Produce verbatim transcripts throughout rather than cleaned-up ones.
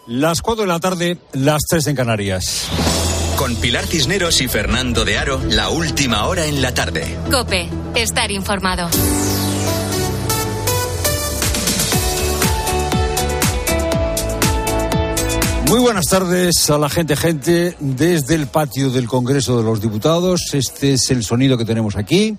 Las cuatro de la tarde, las tres en Canarias. Con Pilar Cisneros y Fernando de Aro, la última hora en la tarde. COPE, estar informado. Muy buenas tardes a la gente, gente, desde el patio del Congreso de los Diputados. Este es el sonido que tenemos aquí.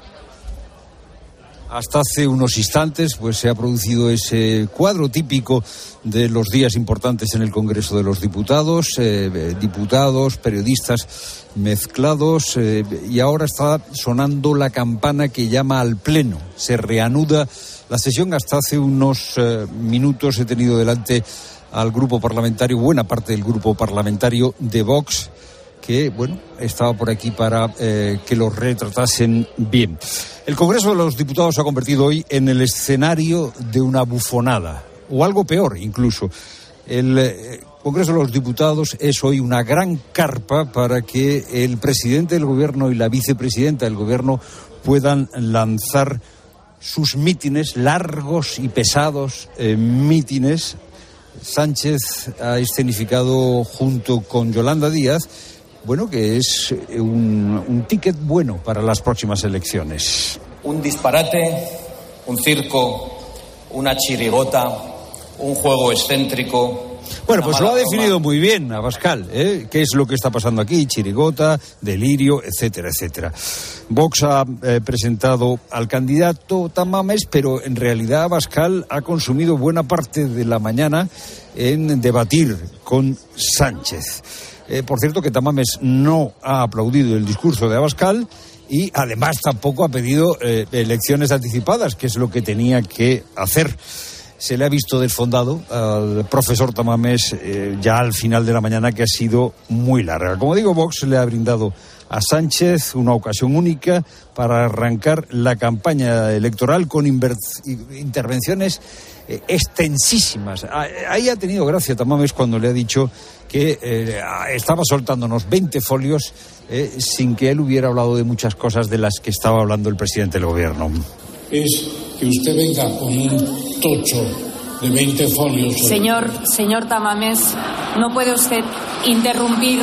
Hasta hace unos instantes pues se ha producido ese cuadro típico de los días importantes en el Congreso de los Diputados, eh, diputados, periodistas mezclados, eh, y ahora está sonando la campana que llama al Pleno. Se reanuda la sesión. Hasta hace unos eh, minutos he tenido delante al grupo parlamentario, buena parte del grupo parlamentario de Vox, que, bueno, estaba por aquí para eh, que los retratasen bien. El Congreso de los Diputados se ha convertido hoy en el escenario de una bufonada, o algo peor incluso. El eh, Congreso de los Diputados es hoy una gran carpa para que el presidente del Gobierno y la vicepresidenta del Gobierno puedan lanzar sus mítines, largos y pesados eh, mítines. Sánchez ha escenificado junto con Yolanda Díaz, bueno, que es un, un ticket bueno para las próximas elecciones. Un disparate, un circo, una chirigota, un juego excéntrico. Bueno, pues lo ha definido muy bien Abascal, ¿eh? ¿Qué es lo que está pasando aquí? Chirigota, delirio, etcétera, etcétera. Vox ha eh, presentado al candidato Tamames, pero en realidad Abascal ha consumido buena parte de la mañana en debatir con Sánchez. Eh, por cierto, que Tamames no ha aplaudido el discurso de Abascal y además tampoco ha pedido eh, elecciones anticipadas, que es lo que tenía que hacer. Se le ha visto desfondado al profesor Tamames eh, ya al final de la mañana, que ha sido muy larga. Como digo, Vox le ha brindado a Sánchez una ocasión única para arrancar la campaña electoral con inver- intervenciones eh, extensísimas. Ahí ha tenido gracia Tamames cuando le ha dicho que eh, estaba soltándonos veinte folios eh, sin que él hubiera hablado de muchas cosas de las que estaba hablando el presidente del Gobierno. Es que usted venga con un tocho de veinte folios. Señor, señor Tamames, no puede usted interrumpir.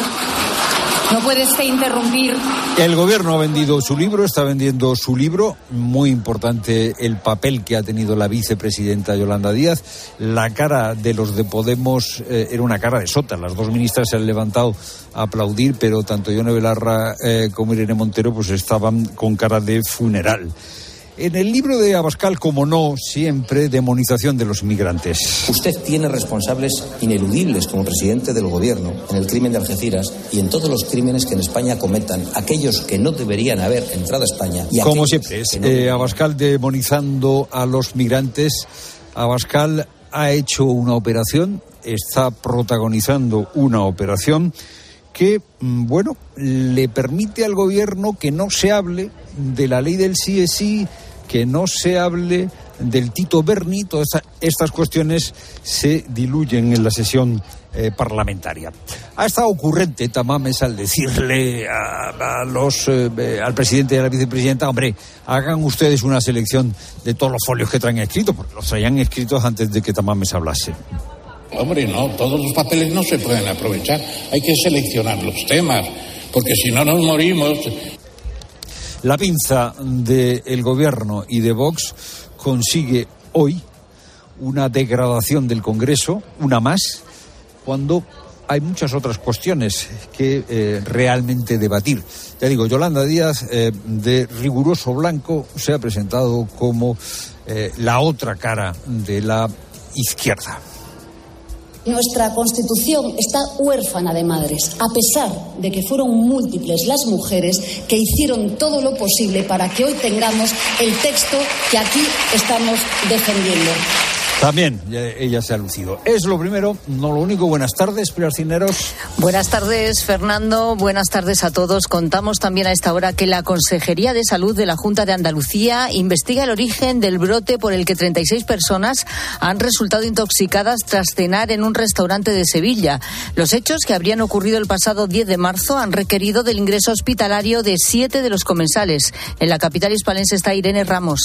No puede usted interrumpir. El Gobierno ha vendido su libro, está vendiendo su libro. Muy importante el papel que ha tenido la vicepresidenta Yolanda Díaz. La cara de los de Podemos eh, era una cara de sota. Las dos ministras se han levantado a aplaudir, pero tanto Ione Belarra eh, como Irene Montero pues estaban con cara de funeral. En el libro de Abascal, como no, siempre demonización de los migrantes. Usted tiene responsables ineludibles como presidente del Gobierno en el crimen de Algeciras y en todos los crímenes que en España cometan aquellos que no deberían haber entrado a España. Y como siempre, es no eh, Abascal demonizando a los migrantes. Abascal ha hecho una operación, está protagonizando una operación que, bueno, le permite al Gobierno que no se hable de la ley del sí es sí, que no se hable del Tito Berni. Todas estas cuestiones se diluyen en la sesión eh, parlamentaria. Ha estado ocurrente Tamames al decirle a, a los, eh, al presidente y a la vicepresidenta: hombre, hagan ustedes una selección de todos los folios que traen escritos, porque los traían escritos antes de que Tamames hablase. Hombre, no, todos los papeles no se pueden aprovechar. Hay que seleccionar los temas, porque si no nos morimos. La pinza del Gobierno y de Vox consigue hoy una degradación del Congreso, una más, cuando hay muchas otras cuestiones que eh, realmente debatir. Ya digo, Yolanda Díaz, eh, de riguroso blanco, se ha presentado como eh, la otra cara de la izquierda. Nuestra Constitución está huérfana de madres, a pesar de que fueron múltiples las mujeres que hicieron todo lo posible para que hoy tengamos el texto que aquí estamos defendiendo. También ella se ha lucido. Es lo primero, no lo único. Buenas tardes, Pilar Cisneros. Buenas tardes, Fernando. Buenas tardes a todos. Contamos también a esta hora que la Consejería de Salud de la Junta de Andalucía investiga el origen del brote por el que treinta y seis personas han resultado intoxicadas tras cenar en un restaurante de Sevilla. Los hechos, que habrían ocurrido el pasado diez de marzo, han requerido del ingreso hospitalario de siete de los comensales. En la capital hispalense está Irene Ramos.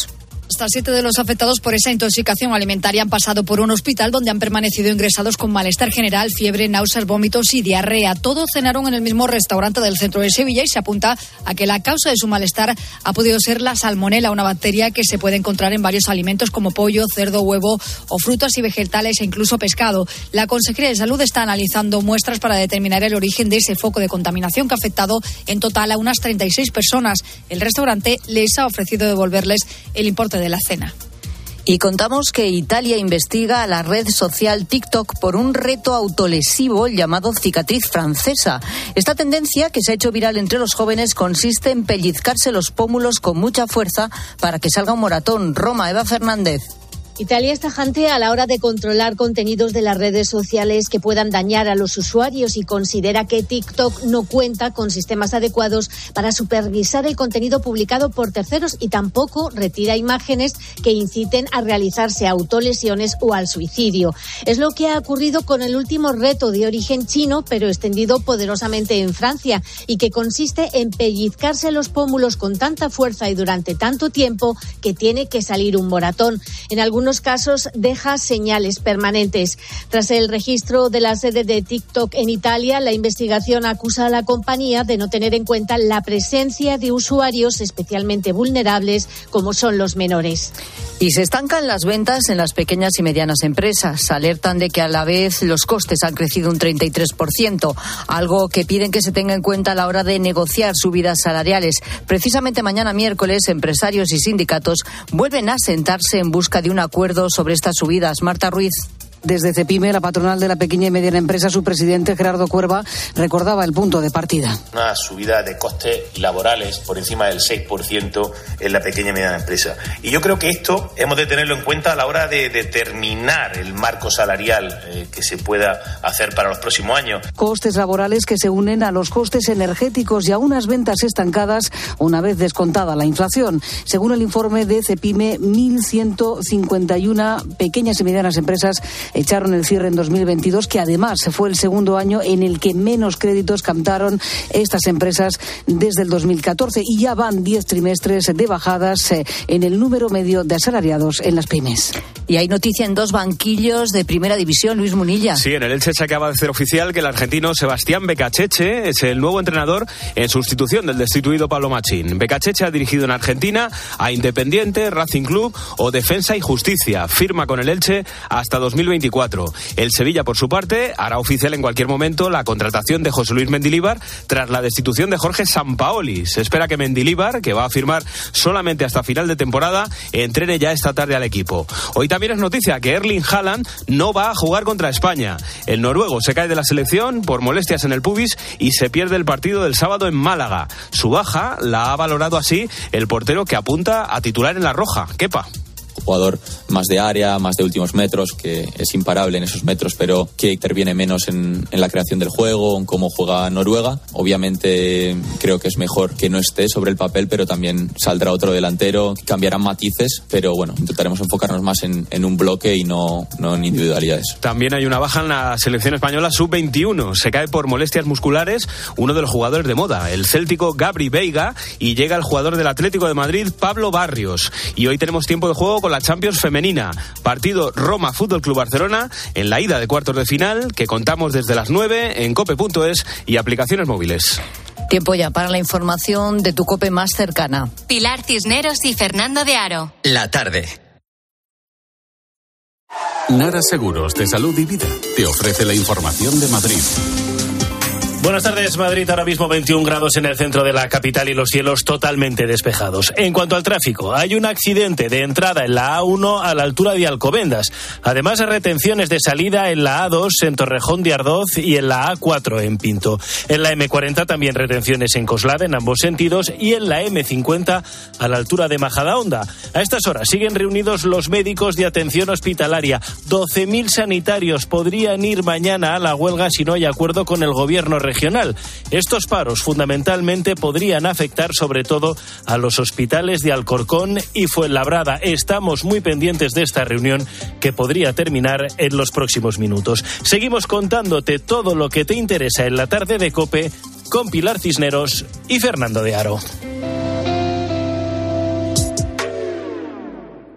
Hasta siete de los afectados por esa intoxicación alimentaria han pasado por un hospital donde han permanecido ingresados con malestar general, fiebre, náuseas, vómitos y diarrea. Todos cenaron en el mismo restaurante del centro de Sevilla y se apunta a que la causa de su malestar ha podido ser la salmonela, una bacteria que se puede encontrar en varios alimentos como pollo, cerdo, huevo o frutas y vegetales e incluso pescado. La Consejería de Salud está analizando muestras para determinar el origen de ese foco de contaminación que ha afectado en total a unas treinta y seis personas. El restaurante les ha ofrecido devolverles el importe de la cena. Y contamos que Italia investiga a la red social TikTok por un reto autolesivo llamado cicatriz francesa. Esta tendencia, que se ha hecho viral entre los jóvenes, consiste en pellizcarse los pómulos con mucha fuerza para que salga un moratón. Roma, Eva Fernández. Italia es tajante a la hora de controlar contenidos de las redes sociales que puedan dañar a los usuarios y considera que TikTok no cuenta con sistemas adecuados para supervisar el contenido publicado por terceros y tampoco retira imágenes que inciten a realizarse autolesiones o al suicidio. Es lo que ha ocurrido con el último reto de origen chino, pero extendido poderosamente en Francia, y que consiste en pellizcarse los pómulos con tanta fuerza y durante tanto tiempo que tiene que salir un moratón. En algunos casos deja señales permanentes. Tras el registro de la sede de TikTok en Italia, la investigación acusa a la compañía de no tener en cuenta la presencia de usuarios especialmente vulnerables como son los menores. Y se estancan las ventas en las pequeñas y medianas empresas. Alertan de que a la vez los costes han crecido un treinta y tres por ciento, algo que piden que se tenga en cuenta a la hora de negociar subidas salariales. Precisamente mañana miércoles, empresarios y sindicatos vuelven a sentarse en busca de un acuerdo sobre estas subidas. Marta Ruiz. Desde CEPIME, la patronal de la pequeña y mediana empresa, su presidente Gerardo Cuerva recordaba el punto de partida. Una subida de costes laborales por encima del seis por ciento en la pequeña y mediana empresa. Y yo creo que esto hemos de tenerlo en cuenta a la hora de determinar el marco salarial eh, que se pueda hacer para los próximos años. Costes laborales que se unen a los costes energéticos y a unas ventas estancadas una vez descontada la inflación. Según el informe de CEPIME, mil ciento cincuenta y una pequeñas y medianas empresas echaron el cierre en dos mil veintidós, que además fue el segundo año en el que menos créditos captaron estas empresas desde el dos mil catorce, y ya van diez trimestres de bajadas en el número medio de asalariados en las pymes. Y hay noticia en dos banquillos de primera división, Luis Munilla. Sí, en el Elche se acaba de hacer oficial que el argentino Sebastián Becachese es el nuevo entrenador en sustitución del destituido Pablo Machín. Becachese ha dirigido en Argentina a Independiente, Racing Club o Defensa y Justicia. Firma con el Elche hasta dos mil veinticuatro. El Sevilla, por su parte, hará oficial en cualquier momento la contratación de José Luis Mendilibar tras la destitución de Jorge Sampaoli. Se espera que Mendilibar, que va a firmar solamente hasta final de temporada, entrene ya esta tarde al equipo. Hoy también es noticia que Erling Haaland no va a jugar contra España. El noruego se cae de la selección por molestias en el pubis y se pierde el partido del sábado en Málaga. Su baja la ha valorado así el portero que apunta a titular en la roja, Kepa. Jugador más de área, más de últimos metros, que es imparable en esos metros, pero que interviene menos en, en la creación del juego, en cómo juega Noruega. Obviamente creo que es mejor que no esté sobre el papel, pero también saldrá otro delantero, cambiarán matices, pero bueno, intentaremos enfocarnos más en, en un bloque y no, no en individualidades. También hay una baja en la selección española sub veintiuno. Se cae por molestias musculares uno de los jugadores de moda, el céltico Gabri Veiga, y llega el jugador del Atlético de Madrid, Pablo Barrios. Y hoy tenemos tiempo de juego con la Champions femenina. Partido Roma Fútbol Club Barcelona en la ida de cuartos de final, que contamos desde las nueve en cope punto es y aplicaciones móviles. Tiempo ya para la información de tu COPE más cercana. Pilar Cisneros y Fernando de Aro. La tarde. Nara Seguros de Salud y Vida te ofrece la información de Madrid. Buenas tardes, Madrid. Ahora mismo veintiún grados en el centro de la capital y los cielos totalmente despejados. En cuanto al tráfico, hay un accidente de entrada en la A uno a la altura de Alcobendas. Además, retenciones de salida en la A dos en Torrejón de Ardoz y en la A cuatro en Pinto. En la eme cuarenta también retenciones en Coslada en ambos sentidos y en la eme cincuenta a la altura de Majadahonda. A estas horas siguen reunidos los médicos de atención hospitalaria. doce mil sanitarios podrían ir mañana a la huelga si no hay acuerdo con el gobierno regional. regional. Estos paros fundamentalmente podrían afectar sobre todo a los hospitales de Alcorcón y Fuenlabrada. Estamos muy pendientes de esta reunión que podría terminar en los próximos minutos. Seguimos contándote todo lo que te interesa en la tarde de COPE con Pilar Cisneros y Fernando de Aro.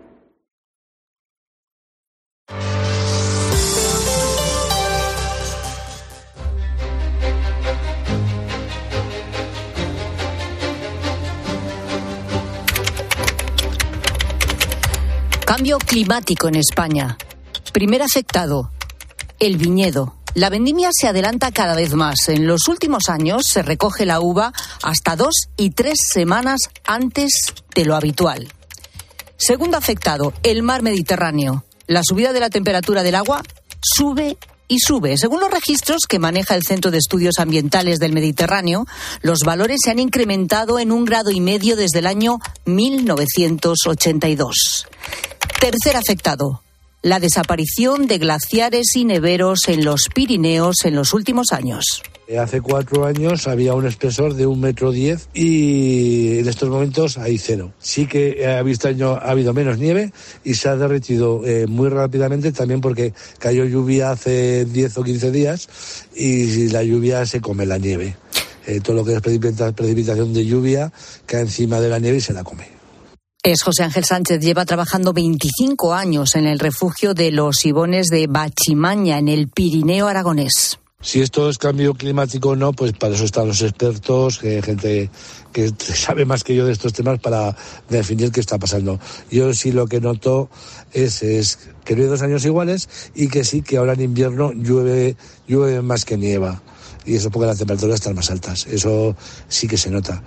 Cambio climático en España. Primer afectado, el viñedo. La vendimia se adelanta cada vez más. En los últimos años se recoge la uva hasta dos y tres semanas antes de lo habitual. Segundo afectado, el mar Mediterráneo. La subida de la temperatura del agua sube y sube. Según los registros que maneja el Centro de Estudios Ambientales del Mediterráneo, los valores se han incrementado en un grado y medio desde el año mil novecientos ochenta y dos. Tercer afectado, la desaparición de glaciares y neveros en los Pirineos en los últimos años. Hace cuatro años había un espesor de un metro diez y en estos momentos hay cero. Sí que ha, visto año, ha habido menos nieve y se ha derretido eh, muy rápidamente también porque cayó lluvia hace diez o quince días y la lluvia se come la nieve. Eh, todo lo que es precipitación de lluvia cae encima de la nieve y se la come. Es José Ángel Sánchez, lleva trabajando veinticinco años en el refugio de los Ibones de Bachimaña, en el Pirineo aragonés. Si esto es cambio climático o no, pues para eso están los expertos, que gente que sabe más que yo de estos temas para definir qué está pasando. Yo sí lo que noto es, es que no hay dos años iguales y que sí que ahora en invierno llueve, llueve más que nieva. Y eso porque las temperaturas están más altas. Eso sí que se nota.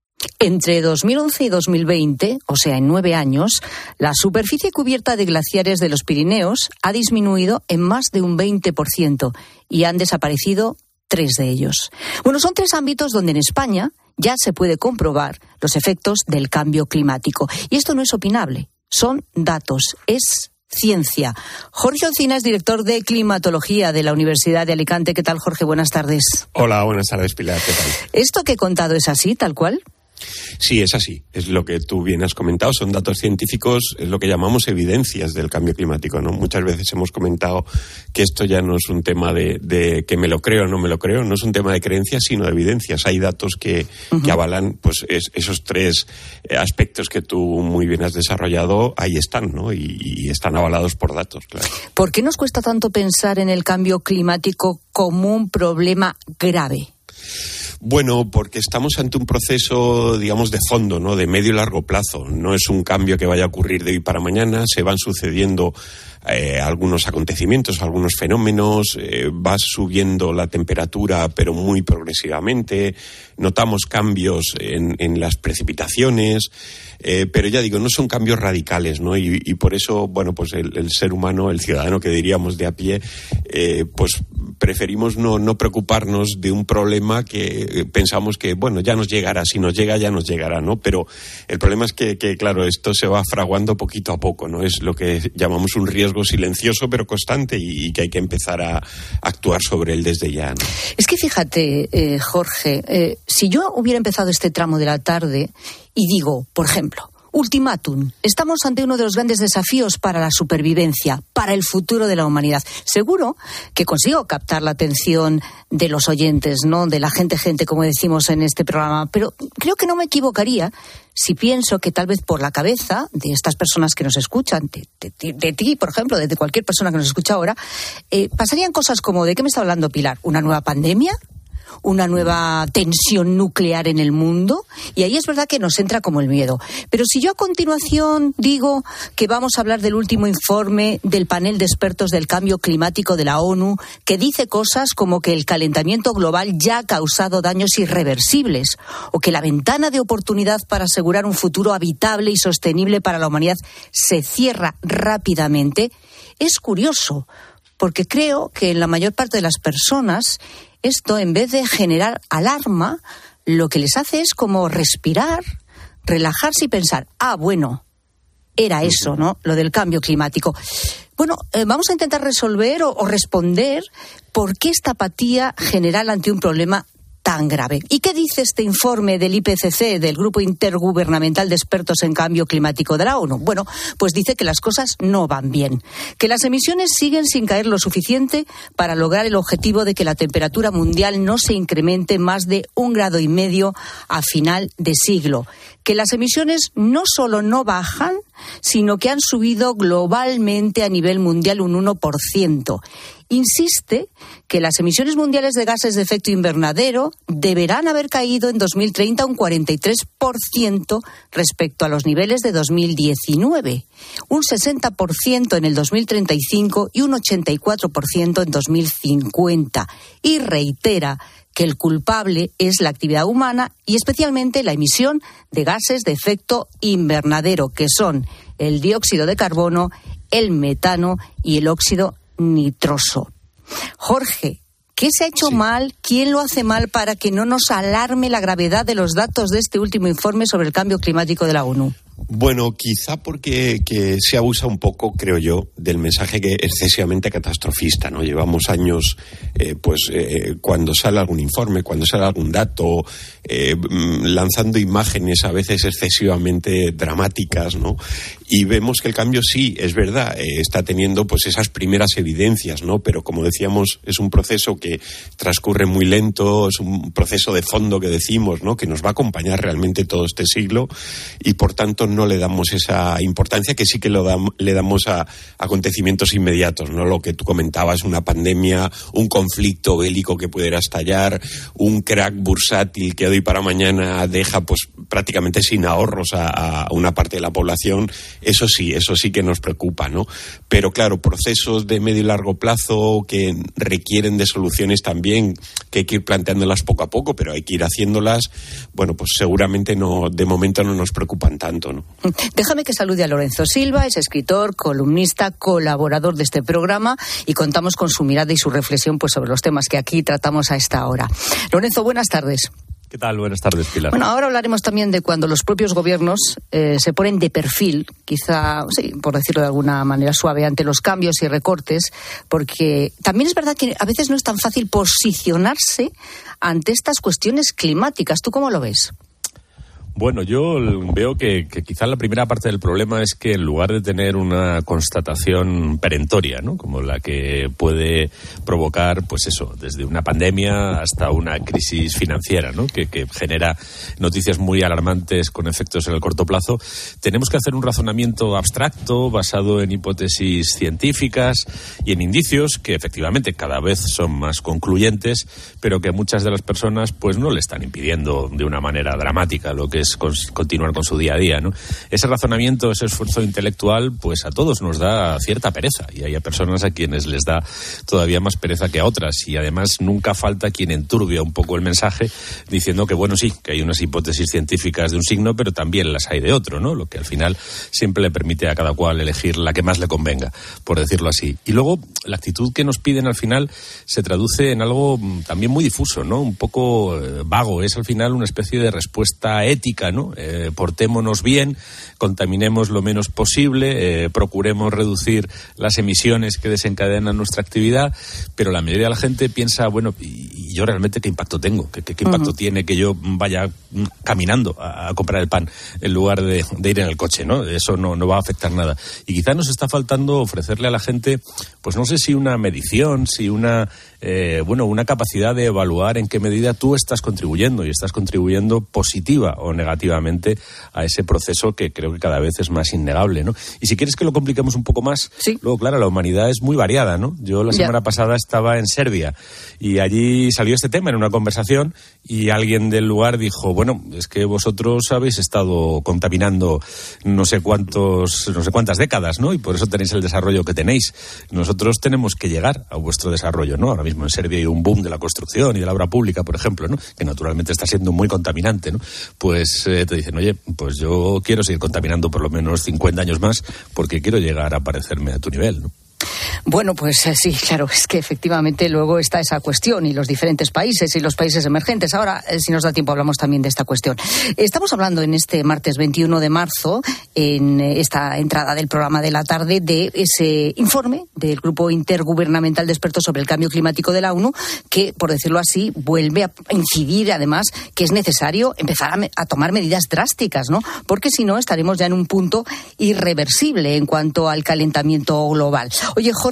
Entre dos mil once y dos mil veinte, o sea, en nueve años, la superficie cubierta de glaciares de los Pirineos ha disminuido en más de un veinte por ciento y han desaparecido tres de ellos. Bueno, son tres ámbitos donde en España ya se puede comprobar los efectos del cambio climático. Y esto no es opinable, son datos, es ciencia. Jorge Olcina es director de climatología de la Universidad de Alicante. ¿Qué tal, Jorge? Buenas tardes. Hola, buenas tardes, Pilar. ¿Qué tal? ¿Esto que he contado es así, tal cual? Sí, es así. Es lo que tú bien has comentado. Son datos científicos, es lo que llamamos evidencias del cambio climático, ¿no? Muchas veces hemos comentado que esto ya no es un tema de, de que me lo creo o no me lo creo. No es un tema de creencias, sino de evidencias. Hay datos que, uh-huh. que avalan pues es, esos tres aspectos que tú muy bien has desarrollado. Ahí están, ¿no? Y, y están avalados por datos, claro. ¿Por qué nos cuesta tanto pensar en el cambio climático como un problema grave? Bueno, porque estamos ante un proceso, digamos, de fondo, ¿no? De medio y largo plazo. No es un cambio que vaya a ocurrir de hoy para mañana. Se van sucediendo eh, algunos acontecimientos, algunos fenómenos. Eh, va subiendo la temperatura, pero muy progresivamente. Notamos cambios en, en las precipitaciones. Eh, pero ya digo, no son cambios radicales, ¿no? Y, y por eso, bueno, pues el, el ser humano, el ciudadano que diríamos de a pie, eh, pues preferimos no, no preocuparnos de un problema que pensamos que, bueno, ya nos llegará, si nos llega ya nos llegará, ¿no? Pero el problema es que, que, claro, esto se va fraguando poquito a poco, ¿no? Es lo que llamamos un riesgo silencioso pero constante y, y que hay que empezar a actuar sobre él desde ya, ¿no? Es que fíjate, eh, Jorge, eh, si yo hubiera empezado este tramo de la tarde y digo, por ejemplo, ultimátum, estamos ante uno de los grandes desafíos para la supervivencia, para el futuro de la humanidad. Seguro que consigo captar la atención de los oyentes, ¿no? De la gente, gente, como decimos en este programa, pero creo que no me equivocaría si pienso que tal vez por la cabeza de estas personas que nos escuchan, de, de, de ti, por ejemplo, de cualquier persona que nos escucha ahora, eh, pasarían cosas como, ¿de qué me está hablando Pilar? ¿Una nueva pandemia? ¿Una nueva tensión nuclear en el mundo? Y ahí es verdad que nos entra como el miedo. Pero si yo a continuación digo que vamos a hablar del último informe del panel de expertos del cambio climático de la ONU, que dice cosas como que el calentamiento global ya ha causado daños irreversibles, o que la ventana de oportunidad para asegurar un futuro habitable y sostenible para la humanidad se cierra rápidamente, es curioso, porque creo que en la mayor parte de las personas esto, en vez de generar alarma, lo que les hace es como respirar, relajarse y pensar, ah, bueno, era eso, ¿no? Lo del cambio climático. Bueno, eh, vamos a intentar resolver o, o responder por qué esta apatía general ante un problema tan grave. ¿Y qué dice este informe del I P C C, del Grupo Intergubernamental de Expertos en Cambio Climático de la ONU? Bueno, pues dice que las cosas no van bien, que las emisiones siguen sin caer lo suficiente para lograr el objetivo de que la temperatura mundial no se incremente más de un grado y medio a final de siglo, que las emisiones no solo no bajan, sino que han subido globalmente a nivel mundial un uno por ciento. Insiste que las emisiones mundiales de gases de efecto invernadero deberán haber caído en dos mil treinta un cuarenta y tres por ciento respecto a los niveles de dos mil diecinueve, un sesenta por ciento en el dos mil treinta y cinco y un ochenta y cuatro por ciento en dos mil cincuenta. Y reitera que el culpable es la actividad humana y especialmente la emisión de gases de efecto invernadero, que son el dióxido de carbono, el metano y el óxido nitroso. Jorge, ¿qué se ha hecho sí. mal? ¿Quién lo hace mal para que no nos alarme la gravedad de los datos de este último informe sobre el cambio climático de la ONU? Bueno, quizá porque que se abusa un poco, creo yo, del mensaje que es excesivamente catastrofista, ¿no? Llevamos años, eh, pues, eh, cuando sale algún informe, cuando sale algún dato, eh, lanzando imágenes a veces excesivamente dramáticas, ¿no? Y vemos que el cambio sí, es verdad, eh, está teniendo, pues, esas primeras evidencias, ¿no? Pero, como decíamos, es un proceso que transcurre muy lento, es un proceso de fondo que decimos, ¿no? Que nos va a acompañar realmente todo este siglo y, por tanto, no le damos esa importancia que sí que lo dam- le damos a, a acontecimientos inmediatos, ¿no? Lo que tú comentabas, una pandemia, un conflicto bélico que pudiera estallar, un crack bursátil que de hoy para mañana deja pues prácticamente sin ahorros a, a una parte de la población. Eso sí, eso sí que nos preocupa, ¿no? Pero claro, procesos de medio y largo plazo que requieren de soluciones también, que hay que ir planteándolas poco a poco, pero hay que ir haciéndolas, bueno, pues seguramente no, de momento no nos preocupan tanto, ¿no? Déjame que salude a Lorenzo Silva, es escritor, columnista, colaborador de este programa y contamos con su mirada y su reflexión pues sobre los temas que aquí tratamos a esta hora. Lorenzo, buenas tardes. ¿Qué tal? Buenas tardes, Pilar. Bueno, ahora hablaremos también de cuando los propios gobiernos eh, se ponen de perfil, quizá, sí, por decirlo de alguna manera suave, ante los cambios y recortes, porque también es verdad que a veces no es tan fácil posicionarse ante estas cuestiones climáticas. ¿Tú cómo lo ves? Bueno, yo veo que, que quizá la primera parte del problema es que en lugar de tener una constatación perentoria, ¿no? Como la que puede provocar, pues eso, desde una pandemia hasta una crisis financiera, ¿no? Que, que genera noticias muy alarmantes con efectos en el corto plazo, tenemos que hacer un razonamiento abstracto basado en hipótesis científicas y en indicios que efectivamente cada vez son más concluyentes, pero que muchas de las personas pues no le están impidiendo de una manera dramática lo que es continuar con su día a día, ¿no? Ese razonamiento, ese esfuerzo intelectual, pues a todos nos da cierta pereza y hay personas a quienes les da todavía más pereza que a otras y además nunca falta quien enturbia un poco el mensaje diciendo que bueno, sí, que hay unas hipótesis científicas de un signo, pero también las hay de otro, ¿no? Lo que al final siempre le permite a cada cual elegir la que más le convenga, por decirlo así. Y luego la actitud que nos piden al final se traduce en algo también muy difuso, ¿no? Un poco eh, vago, es al final una especie de respuesta ética, ¿no? Eh, portémonos bien, contaminemos lo menos posible, eh, procuremos reducir las emisiones que desencadenan nuestra actividad, pero la mayoría de la gente piensa, bueno, ¿y, y yo realmente qué impacto tengo? ¿Qué, qué, qué impacto uh-huh. tiene que yo vaya caminando a, a comprar el pan en lugar de, de ir en el coche, ¿no? Eso no, no va a afectar nada. Y quizá nos está faltando ofrecerle a la gente, pues no sé si una medición, si una, eh, bueno, una capacidad de evaluar en qué medida tú estás contribuyendo y estás contribuyendo positiva o negativamente a ese proceso que creo que cada vez es más innegable, ¿no? Y si quieres que lo compliquemos un poco más, sí. Luego, claro, la humanidad es muy variada, ¿no? Yo la semana yeah. pasada estaba en Serbia y allí salió este tema en una conversación y alguien del lugar dijo, bueno, es que vosotros habéis estado contaminando no sé cuántos, no sé cuántas décadas, ¿no? Y por eso tenéis el desarrollo que tenéis. Nosotros tenemos que llegar a vuestro desarrollo, ¿no? Ahora mismo en Serbia hay un boom de la construcción y de la obra pública, por ejemplo, ¿no? Que naturalmente está siendo muy contaminante, ¿no? Pues eh, te dicen, oye, pues yo quiero seguir contaminando por lo menos cincuenta años más porque quiero llegar a parecerme a tu nivel, ¿no? Bueno, pues sí, claro, es que efectivamente luego está esa cuestión y los diferentes países y los países emergentes. Ahora, si nos da tiempo, hablamos también de esta cuestión. Estamos hablando en este martes veintiuno de marzo, en esta entrada del programa de la tarde, de ese informe del Grupo Intergubernamental de Expertos sobre el Cambio Climático de la ONU, que, por decirlo así, vuelve a incidir, además, que es necesario empezar a, me- a tomar medidas drásticas, ¿no? Porque si no, estaremos ya en un punto irreversible en cuanto al calentamiento global. Oye, Jorge,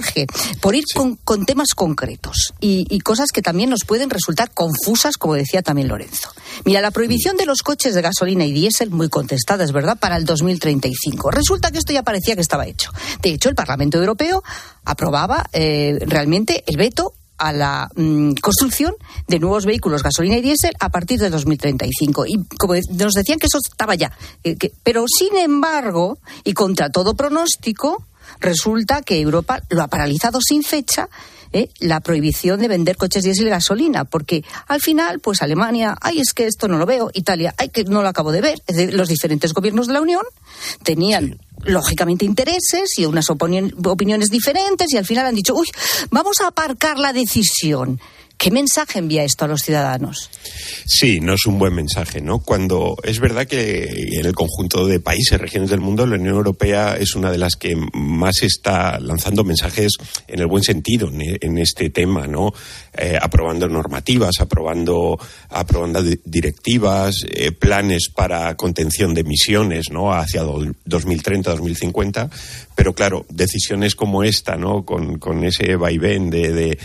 Jorge, por ir sí. con, con temas concretos y, y cosas que también nos pueden resultar confusas, como decía también Lorenzo. Mira, la prohibición de los coches de gasolina y diésel, muy contestada, es verdad, para el dos mil treinta y cinco. Resulta que esto ya parecía que estaba hecho. De hecho, el Parlamento Europeo aprobaba eh, realmente el veto a la mmm, construcción de nuevos vehículos gasolina y diésel a partir de dos mil treinta y cinco. Y como nos decían que eso estaba ya. Eh, que, pero, sin embargo, y contra todo pronóstico, resulta que Europa lo ha paralizado sin fecha, eh, la prohibición de vender coches diésel y gasolina, porque al final, pues Alemania, ay, es que esto no lo veo, Italia, ay, que no lo acabo de ver. Es decir, los diferentes gobiernos de la Unión tenían, sí. lógicamente, intereses y unas opinion- opiniones diferentes, y al final han dicho, uy, vamos a aparcar la decisión. ¿Qué mensaje envía esto a los ciudadanos? Sí, no es un buen mensaje, ¿no? Cuando es verdad que en el conjunto de países, regiones del mundo, la Unión Europea es una de las que más está lanzando mensajes en el buen sentido en este tema, ¿no? Eh, aprobando normativas, aprobando, aprobando directivas, eh, planes para contención de emisiones, ¿no? Hacia dos mil treinta, dos mil cincuenta. Pero claro, decisiones como esta, ¿no? Con, con ese vaivén de, de,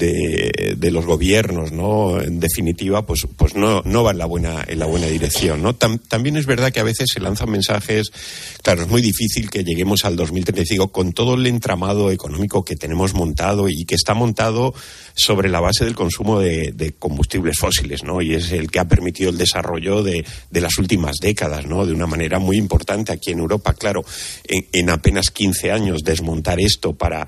de, de los gobiernos, ¿no? En definitiva, pues, pues no, no va en la buena, en la buena dirección, ¿no? Tam, también es verdad que a veces se lanzan mensajes, claro, es muy difícil que lleguemos al dos mil treinta y cinco con todo el entramado económico que tenemos montado y que está montado sobre la base del consumo de, de combustibles fósiles, ¿no? Y es el que ha permitido el desarrollo de, de las últimas décadas, ¿no? De una manera muy importante aquí en Europa. Claro, en, en apenas quince años desmontar esto para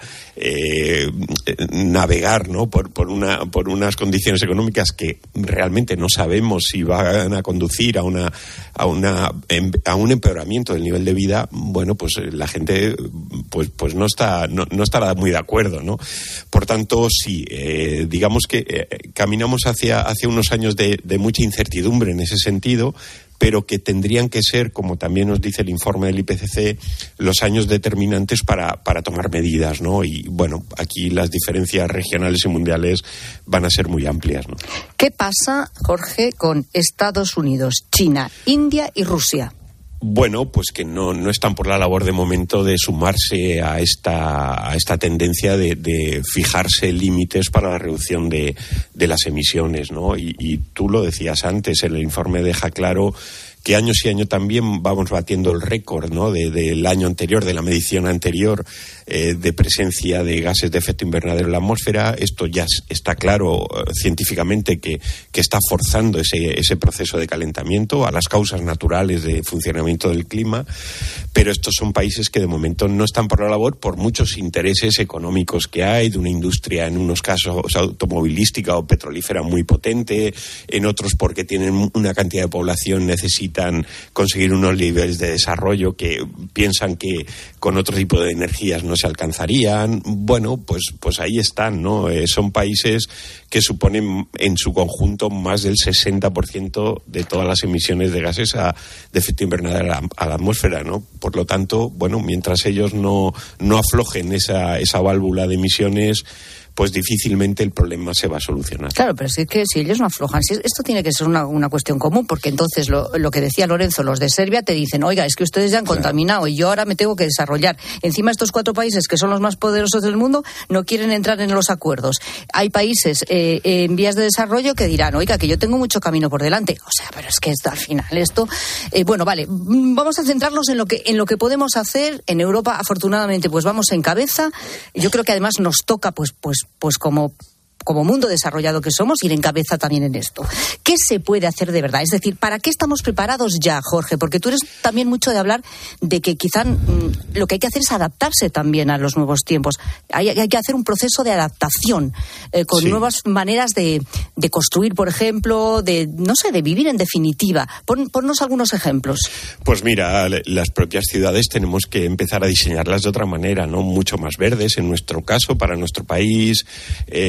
eh, navegar, ¿no? Por, por, una, por unas condiciones económicas que realmente no sabemos si van a conducir a una a una a un empeoramiento del nivel de vida. Bueno, pues la gente pues pues no está no, no estará muy de acuerdo, ¿no? Por tanto, sí, eh, digamos que eh, caminamos hacia hacia unos años de, de mucha incertidumbre en ese sentido, pero que tendrían que ser, como también nos dice el informe del I P C C, los años determinantes para, para tomar medidas, ¿no? Y, bueno, aquí las diferencias regionales y mundiales van a ser muy amplias, ¿no? ¿Qué pasa, Jorge, con Estados Unidos, China, India y Rusia? Bueno, pues que no, no están por la labor de momento de sumarse a esta, a esta tendencia de, de fijarse límites para la reducción de, de las emisiones, ¿no? Y, y tú lo decías antes, el informe deja claro que año sí año también vamos batiendo el récord, ¿no? De, del año anterior, de la medición anterior, eh, de presencia de gases de efecto invernadero en la atmósfera. Esto ya está claro eh, científicamente que, que está forzando ese, ese proceso de calentamiento a las causas naturales de funcionamiento del clima, pero estos son países que de momento no están por la labor por muchos intereses económicos que hay, de una industria en unos casos automovilística o petrolífera muy potente, en otros porque tienen una cantidad de población necesita conseguir unos niveles de desarrollo que piensan que con otro tipo de energías no se alcanzarían. Bueno, pues, pues ahí están, ¿no? Eh, son países que suponen en su conjunto más del sesenta por ciento de todas las emisiones de gases a, de efecto invernadero a la, a la atmósfera, ¿no? Por lo tanto, bueno, mientras ellos no, no aflojen esa, esa válvula de emisiones, pues difícilmente el problema se va a solucionar. Claro, pero sí que si ellos no aflojan, si esto tiene que ser una, una cuestión común, porque entonces lo, lo que decía Lorenzo, los de Serbia te dicen, oiga, es que ustedes ya han claro. contaminado y yo ahora me tengo que desarrollar. Encima estos cuatro países que son los más poderosos del mundo no quieren entrar en los acuerdos. Hay países eh, en vías de desarrollo que dirán, oiga, que yo tengo mucho camino por delante. O sea, pero es que esto, al final esto... Eh, bueno, vale, vamos a centrarnos en lo que en lo que podemos hacer. En Europa, afortunadamente, pues vamos en cabeza. Yo creo que además nos toca, pues, pues pues como como mundo desarrollado que somos, ir en cabeza también en esto. ¿Qué se puede hacer de verdad? Es decir, ¿para qué estamos preparados ya, Jorge? Porque tú eres también mucho de hablar de que quizá mmm, lo que hay que hacer es adaptarse también a los nuevos tiempos. Hay, hay que hacer un proceso de adaptación eh, con sí. nuevas maneras de, de construir, por ejemplo, de, no sé, de vivir en definitiva. Pon, ponnos algunos ejemplos. Pues mira, las propias ciudades tenemos que empezar a diseñarlas de otra manera, ¿no? Mucho más verdes, en nuestro caso, para nuestro país, eh,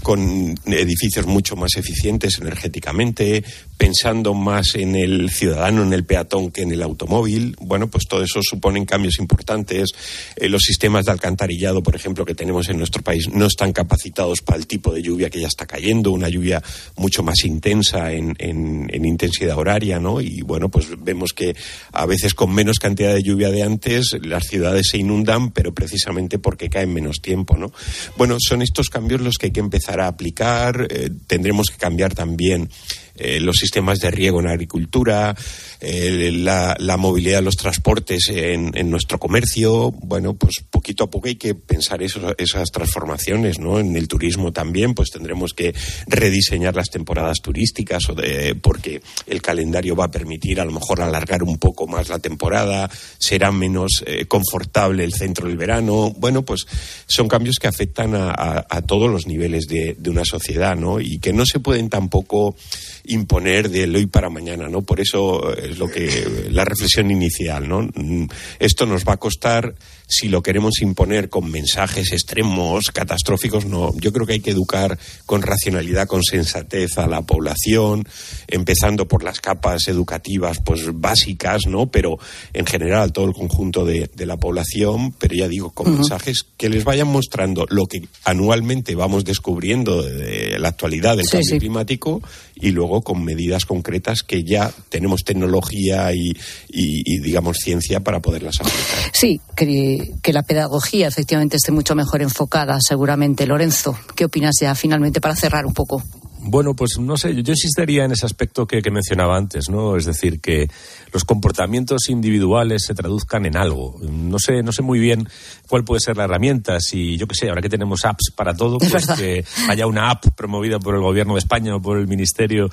con edificios mucho más eficientes energéticamente, pensando más en el ciudadano, en el peatón que en el automóvil. Bueno, pues todo eso suponen cambios importantes. Eh, los sistemas de alcantarillado, por ejemplo, que tenemos en nuestro país no están capacitados para el tipo de lluvia que ya está cayendo, una lluvia mucho más intensa en, en, en intensidad horaria, ¿no? Y bueno, pues vemos que a veces con menos cantidad de lluvia de antes las ciudades se inundan, pero precisamente porque cae en menos tiempo, ¿no? Bueno, son estos cambios los que hay que empezar a aplicar. Eh, tendremos que cambiar también Eh, los sistemas de riego en agricultura, eh, la, la movilidad de los transportes en, en nuestro comercio. Bueno, pues poquito a poco hay que pensar eso, esas transformaciones, ¿no? En el turismo también, pues tendremos que rediseñar las temporadas turísticas, o de, porque el calendario va a permitir a lo mejor alargar un poco más la temporada, será menos eh, confortable el centro del verano. Bueno, pues son cambios que afectan a, a, a todos los niveles de, de una sociedad, ¿no? Y que no se pueden tampoco imponer del hoy para mañana, ¿no? Por eso es lo que la reflexión inicial, ¿no? Esto nos va a costar si lo queremos imponer con mensajes extremos, catastróficos. No, yo creo que hay que educar con racionalidad, con sensatez a la población, empezando por las capas educativas pues básicas, ¿no? Pero en general todo el conjunto de, de la población, pero ya digo, con uh-huh. mensajes que les vayan mostrando lo que anualmente vamos descubriendo de la actualidad del sí, cambio sí. climático, y luego con medidas concretas que ya tenemos tecnología y, y, y digamos ciencia para poderlas aplicar. Sí, que, que la pedagogía efectivamente esté mucho mejor enfocada, seguramente. Lorenzo, ¿qué opinas ya finalmente para cerrar un poco? Bueno, pues no sé, yo insistiría en ese aspecto que, que mencionaba antes, ¿no? Es decir, que los comportamientos individuales se traduzcan en algo. No sé, no sé muy bien cuál puede ser la herramienta. Si, yo qué sé, ahora que tenemos apps para todo, pues que haya una app promovida por el Gobierno de España o por el Ministerio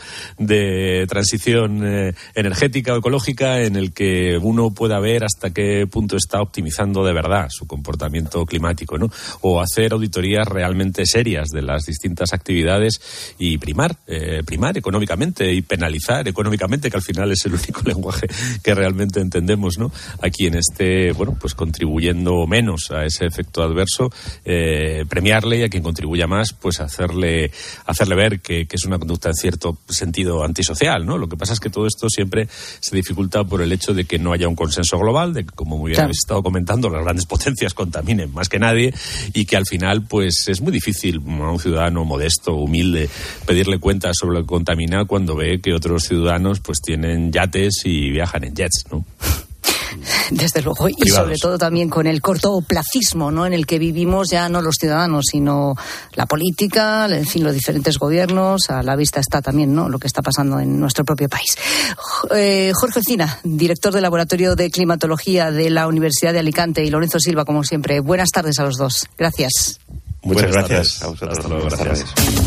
de Transición eh, Energética o Ecológica, en el que uno pueda ver hasta qué punto está optimizando de verdad su comportamiento climático, ¿no? O hacer auditorías realmente serias de las distintas actividades y primar, eh, primar económicamente y penalizar económicamente, que al final es el único lenguaje que realmente entendemos, ¿no? A quien esté, bueno, pues contribuyendo menos a ese efecto adverso, eh, premiarle, y a quien contribuya más, pues hacerle, hacerle ver que, que es una conducta en cierto sentido antisocial, ¿no? Lo que pasa es que todo esto siempre se dificulta por el hecho de que no haya un consenso global, de que, como muy bien claro. habéis estado comentando, las grandes potencias contaminen más que nadie, y que al final, pues es muy difícil a un ciudadano modesto, humilde, pedirle cuentas sobre lo que contamina cuando ve que otros ciudadanos pues tienen yates y viajan en jets, ¿no? Desde luego, y Privados. Sobre todo también con el cortoplacismo, ¿no? En el que vivimos, ya no los ciudadanos, sino la política, en fin, los diferentes gobiernos. A la vista está también, ¿no?, lo que está pasando en nuestro propio país. Eh, Jorge Encina, director del Laboratorio de Climatología de la Universidad de Alicante, y Lorenzo Silva, como siempre. Buenas tardes a los dos. Gracias. Muchas Buenas gracias tardes. a vosotros. Hasta luego, gracias.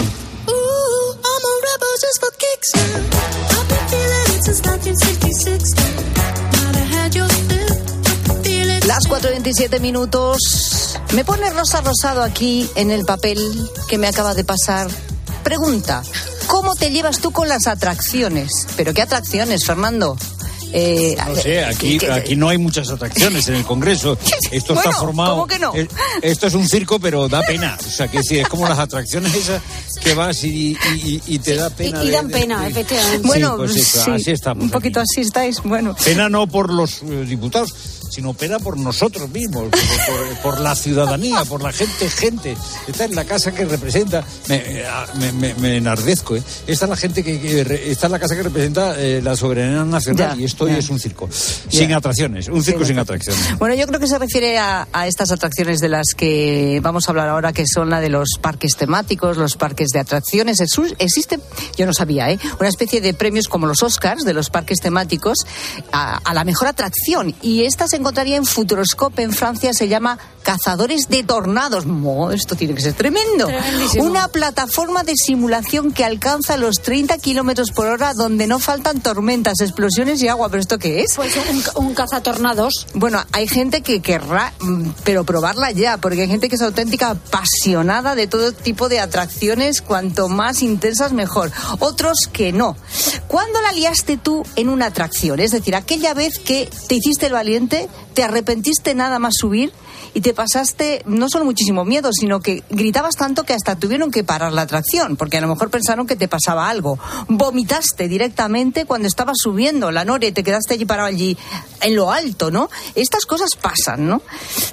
Las cuatro y veintisiete minutos. Me pone Rosa Rosado aquí en el papel que me acaba de pasar. Pregunta: ¿cómo te llevas tú con las atracciones? ¿Pero qué atracciones, Fernando? Eh, no sé, aquí, que, aquí no hay muchas atracciones en el Congreso. Esto bueno, está formado. ¿cómo que no? Esto es un circo, pero da pena. O sea, que sí, es como las atracciones esas que vas y, y, y te da pena. Y, y dan de, pena, de, efectivamente. Sí, bueno, pues eso, sí, así estamos. Un poquito aquí. así estáis, bueno. Pena no por los eh, diputados, sino pena por nosotros mismos, por, por, por la ciudadanía, por la gente, gente. Esta es la casa que representa. Me, me, me, me enardezco, ¿eh? Esta es la gente que, que esta es la casa que representa eh, la soberanía nacional, ya, y esto ya. es un circo. Sin yeah. atracciones, un circo sin, sin atracciones. Bueno, yo creo que se refiere a, a estas atracciones de las que vamos a hablar ahora, que son la de los parques temáticos, los parques de atracciones. Existe, yo no sabía, ¿eh?, una especie de premios como los Oscars de los parques temáticos a, a la mejor atracción. Y esta se encontraría en Futuroscope, en Francia, se llama Cazadores de Tornados. Oh, esto tiene que ser tremendo. Una plataforma de simulación que alcanza los treinta kilómetros por hora, donde no faltan tormentas, explosiones y agua. ¿Pero esto qué es? Pues un, un cazatornados. Bueno, hay gente que querrá, pero probarla ya, porque hay gente que es auténtica apasionada de todo tipo de atracciones, cuanto más intensas mejor. Otros que no. ¿Cuándo la liaste tú en una atracción? Es decir, aquella vez que te hiciste el valiente, te arrepentiste nada más subir y te pasaste no solo muchísimo miedo, sino que gritabas tanto que hasta tuvieron que parar la atracción, porque a lo mejor pensaron que te pasaba algo. Vomitaste directamente cuando estabas subiendo la noria y te quedaste allí parado allí en lo alto, ¿no? Estas cosas pasan, ¿no?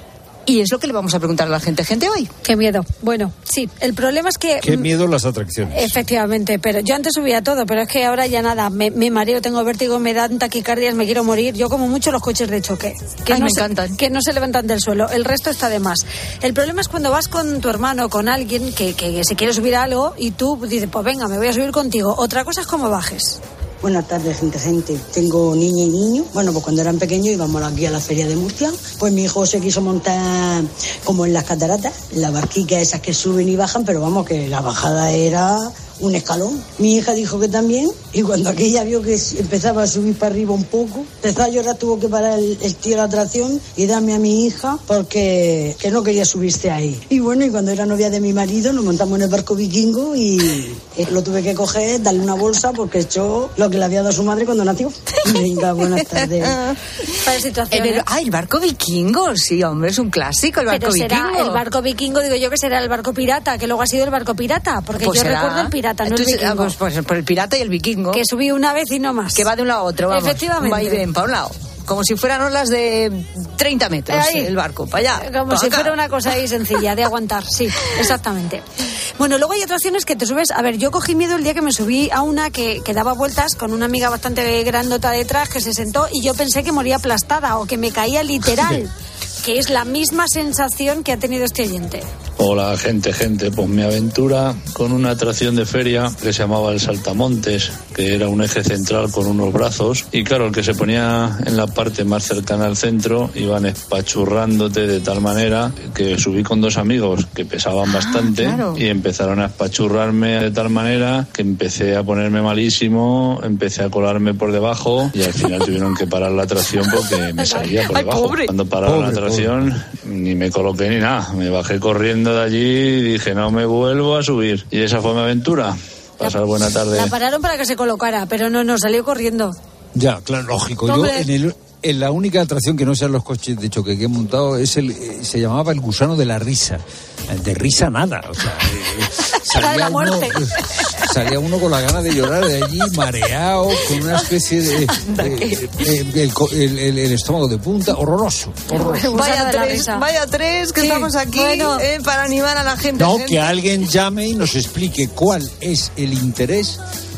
Y es lo que le vamos a preguntar a la gente, gente hoy. Qué miedo. Bueno, sí, el problema es que... Qué miedo las atracciones. Efectivamente, pero yo antes subía todo, pero es que ahora ya nada, me, me mareo, tengo vértigo, me dan taquicardias, me quiero morir. Yo como mucho los coches de choque. Que Ay, no me se, encantan. Que no se levantan del suelo, el resto está de más. El problema es cuando vas con tu hermano, con alguien que, que se quiere subir a algo y tú dices, pues venga, me voy a subir contigo. Otra cosa es cómo bajes. Buenas tardes, gente, gente. Tengo niña y niño. Bueno, pues cuando eran pequeños íbamos aquí a la feria de Murcia. Pues mi hijo se quiso montar como en las cataratas, las barquicas esas que suben y bajan, pero vamos, que la bajada era un escalón. Mi hija dijo que también, y cuando aquella vio que empezaba a subir para arriba un poco, empezó a llorar, tuvo que parar el, el tío de la atracción y darme a mi hija porque que no quería subirse ahí. Y bueno, y cuando era novia de mi marido nos montamos en el barco vikingo y eh, lo tuve que coger, darle una bolsa porque echó lo que le había dado a su madre cuando nació. Venga, buenas tardes. Para situaciones. El, ah, el barco vikingo, sí, hombre, es un clásico el barco Pero será vikingo. el barco vikingo, digo yo que será el barco pirata, que luego ha sido el barco pirata, porque Pues yo será. recuerdo el pirata, no Entonces, el vikingo. ah, pues, pues por el pirata y el vikingo. Que subí una vez y no más. Que va de un lado a otro, vamos. Efectivamente. Va y ven, para un lado. Como si fueran olas de treinta metros Ahí. el barco, para allá. Como para si acá. fuera una cosa ahí sencilla de aguantar, sí, exactamente. Bueno, luego hay atracciones que te subes. A ver, yo cogí miedo el día que me subí a una que, que daba vueltas con una amiga bastante grandota detrás que se sentó y yo pensé que moría aplastada o que me caía literal, que es la misma sensación que ha tenido este oyente. Hola, gente, gente. Pues mi aventura con una atracción de feria que se llamaba el Saltamontes, que era un eje central con unos brazos. Y claro, el que se ponía en la parte más cercana al centro iban espachurrándote de tal manera que subí con dos amigos que pesaban Ah, bastante claro. y empezaron a espachurrarme de tal manera que empecé a ponerme malísimo, empecé a colarme por debajo y al final tuvieron que parar la atracción porque me salía por Ay, debajo. pobre. Cuando pararon Pobre, la atracción ni me coloqué ni nada, me bajé corriendo de allí y dije no me vuelvo a subir y esa fue mi aventura. Pasar buena tarde. La pararon para que se colocara, pero no, no, salió corriendo. Ya, claro, lógico. Yo Hombre. en, el, en la única atracción que no sean los coches de choque que he montado es el, eh, se llamaba el gusano de la risa. De risa nada, o sea, eh, La de la salía uno, muerte. salía uno con la gana de llorar de allí, mareado, con una especie de, de- de- el, co- el- el- el estómago de punta, horroroso. horroroso. Vaya de la tres, risa. vaya tres que Sí, estamos aquí bueno. eh, para animar a la gente. No, gente. que alguien llame y nos explique cuál es el interés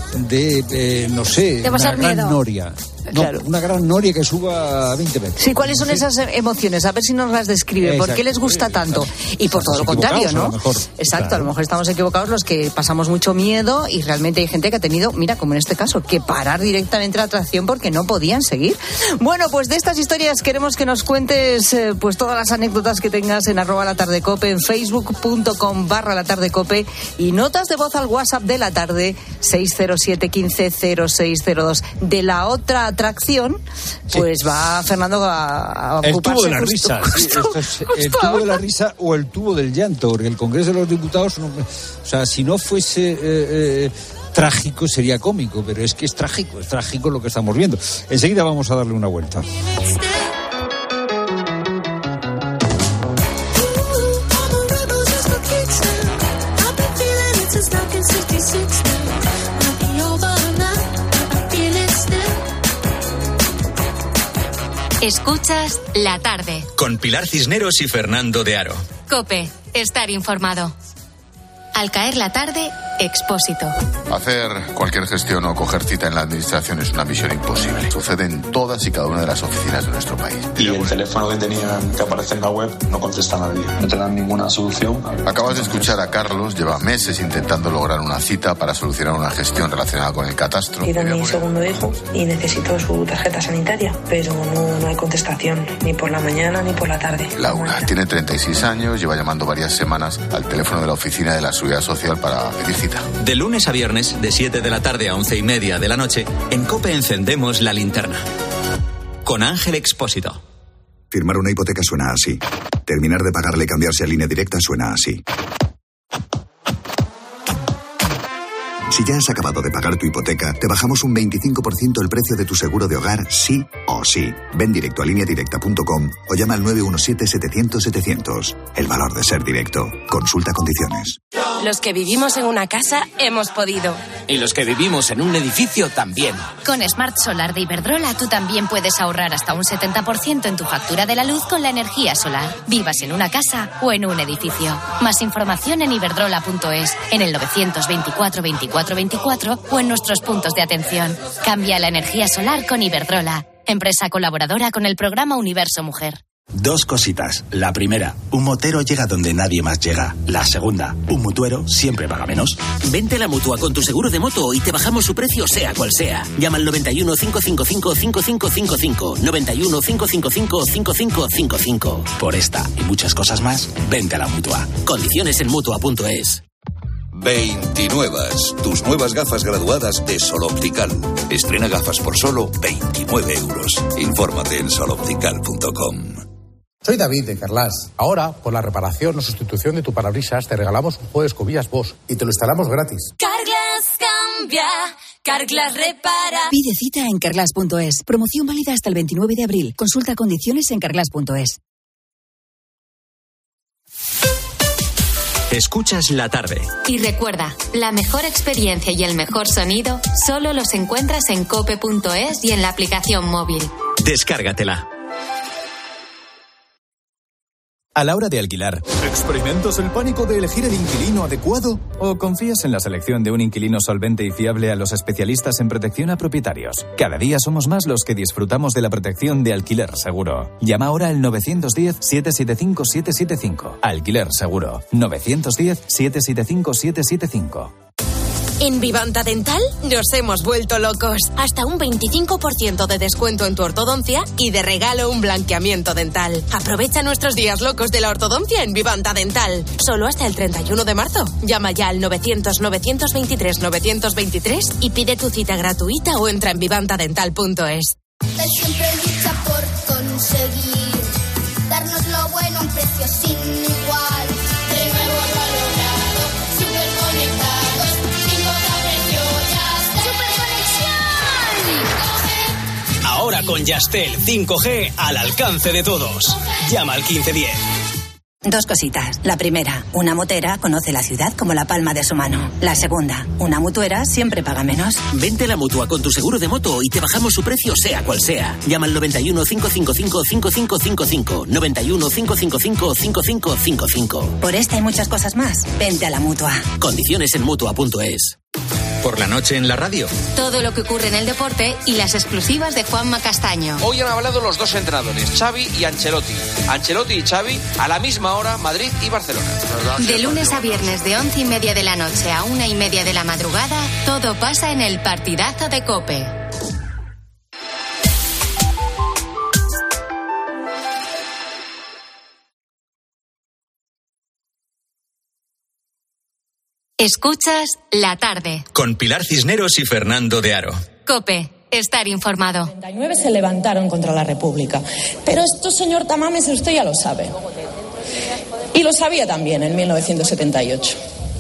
de, eh, no sé, De una pasar gran miedo. noria. No, Claro. una gran noria que suba a veinte metros. Sí, ¿cuáles son esas emociones? A ver si nos las describe. ¿Por Exacto. qué les gusta tanto? Y por todo lo Estamos contrario, equivocados, a ¿no? lo mejor. Exacto, Claro. a lo mejor estamos equivocados los que pasamos mucho miedo y realmente hay gente que ha tenido, mira, como en este caso, que parar directamente la atracción porque no podían seguir. Bueno, pues de estas historias queremos que nos cuentes eh, pues todas las anécdotas que tengas en arroba la tarde cope, en facebook.com barra la tarde cope y notas de voz al WhatsApp de la tarde seis cero siete quince cero seis cero dos. De la otra atracción, pues va Fernando a, a El ocuparse tubo de la justo- risa, sí, justo- esto es el justo tubo de la ahora. risa o el tubo del llanto, porque el Congreso de los Diputados, no- o sea, si no fuese eh, eh, trágico sería cómico, pero es que es trágico, es trágico lo que estamos viendo. Enseguida vamos a darle una vuelta. Escuchas La Tarde. Con Pilar Cisneros y Fernando de Aro. Cope, estar informado. Al caer la tarde, Expósito. Hacer cualquier gestión o coger cita en la administración es una misión imposible. Sucede en todas y cada una de las oficinas de nuestro país. Y el teléfono que tenía que aparece en la web no contesta a nadie. No te dan ninguna solución. Acabas de escuchar a Carlos, lleva meses intentando lograr una cita para solucionar una gestión relacionada con el catastro. Tiene a mi segundo hijo y necesito su tarjeta sanitaria, pero no, no hay contestación, ni por la mañana ni por la tarde. Laura tiene treinta y seis años, lleva llamando varias semanas al teléfono de la oficina de la Seguridad Social para pedir cita. De lunes a viernes, de siete de la tarde a once y media de la noche, en COPE encendemos la linterna. Con Ángel Expósito. Firmar una hipoteca suena así. Terminar de pagarle y cambiarse a línea directa suena así. Si ya has acabado de pagar tu hipoteca, te bajamos un veinticinco por ciento el precio de tu seguro de hogar, sí o sí. Ven directo a línea directa punto com o llama al nueve uno siete setecientos setecientos. El valor de ser directo. Consulta condiciones. Los que vivimos en una casa hemos podido. Y los que vivimos en un edificio también. Con Smart Solar de Iberdrola tú también puedes ahorrar hasta un setenta por ciento en tu factura de la luz con la energía solar. Vivas en una casa o en un edificio. Más información en iberdrola punto es, en el novecientos veinticuatro veinticuatro veinticuatro o en nuestros puntos de atención. Cambia la energía solar con Iberdrola, empresa colaboradora con el programa Universo Mujer. Dos cositas. La primera, un motero llega donde nadie más llega. La segunda, un mutuero siempre paga menos. Vente a la Mutua con tu seguro de moto y te bajamos su precio sea cual sea. Llama al noventa y uno, cinco cinco cinco, cinco cinco cinco cinco. noventa y uno, cinco cinco cinco, cinco cinco cinco cinco. Por esta y muchas cosas más, vente a la Mutua. Condiciones en mutua punto es. veintinuevas, tus nuevas gafas graduadas de Sol Optical. Estrena gafas por solo veintinueve euros. Infórmate en sol optical punto com. Soy David de Carglass. Ahora, por la reparación o sustitución de tu parabrisas, te regalamos un juego de escobillas Bosch y te lo instalamos gratis. Carglass cambia, Carglass repara. Pide cita en carglass punto es. Promoción válida hasta el veintinueve de abril. Consulta condiciones en carglass punto es. Escuchas la tarde. Y recuerda, la mejor experiencia y el mejor sonido solo los encuentras en cope punto es y en la aplicación móvil. Descárgatela. A la hora de alquilar, ¿experimentas el pánico de elegir el inquilino adecuado? ¿O confías en la selección de un inquilino solvente y fiable a los especialistas en protección a propietarios? Cada día somos más los que disfrutamos de la protección de Alquiler Seguro. Llama ahora al nueve uno cero, siete siete cinco, siete siete cinco. Alquiler Seguro. nueve uno cero, siete siete cinco, siete siete cinco. En Vivanta Dental nos hemos vuelto locos. Hasta un veinticinco por ciento de descuento en tu ortodoncia y de regalo un blanqueamiento dental. Aprovecha nuestros días locos de la ortodoncia en Vivanta Dental. Solo hasta el treinta y uno de marzo. Llama ya al novecientos, novecientos veintitrés, novecientos veintitrés y pide tu cita gratuita o entra en vivanta dental punto es. Él siempre lucha por conseguir darnos lo bueno a un precio sin igual. De nuevo lo ha logrado, súper conectados, sin otra precio ya está. ¡Súper conexión! Ahora con Yastel cinco G al alcance de todos. Llama al quince diez. Dos cositas. La primera, una motera conoce la ciudad como la palma de su mano. La segunda, una mutuera siempre paga menos. Vente a la Mutua con tu seguro de moto y te bajamos su precio sea cual sea. Llama al noventa y uno, cinco cinco cinco, cinco cinco cinco cinco. noventa y uno, cinco cinco cinco, cinco cinco cinco cinco. Por esta y muchas cosas más, vente a la Mutua. Condiciones en mutua punto es. Por la noche en la radio. Todo lo que ocurre en el deporte y las exclusivas de Juanma Castaño. Hoy han hablado los dos entrenadores, Xavi y Ancelotti. Ancelotti y Xavi a la misma hora, Madrid y Barcelona. De lunes a viernes de once y media de la noche a una y media de la madrugada, todo pasa en el partidazo de COPE. Escuchas La Tarde. Con Pilar Cisneros y Fernando de Aro. COPE. Estar informado. setenta y nueve se levantaron contra la República. Pero esto, señor Tamames, usted ya lo sabe. Y lo sabía también en mil novecientos setenta y ocho.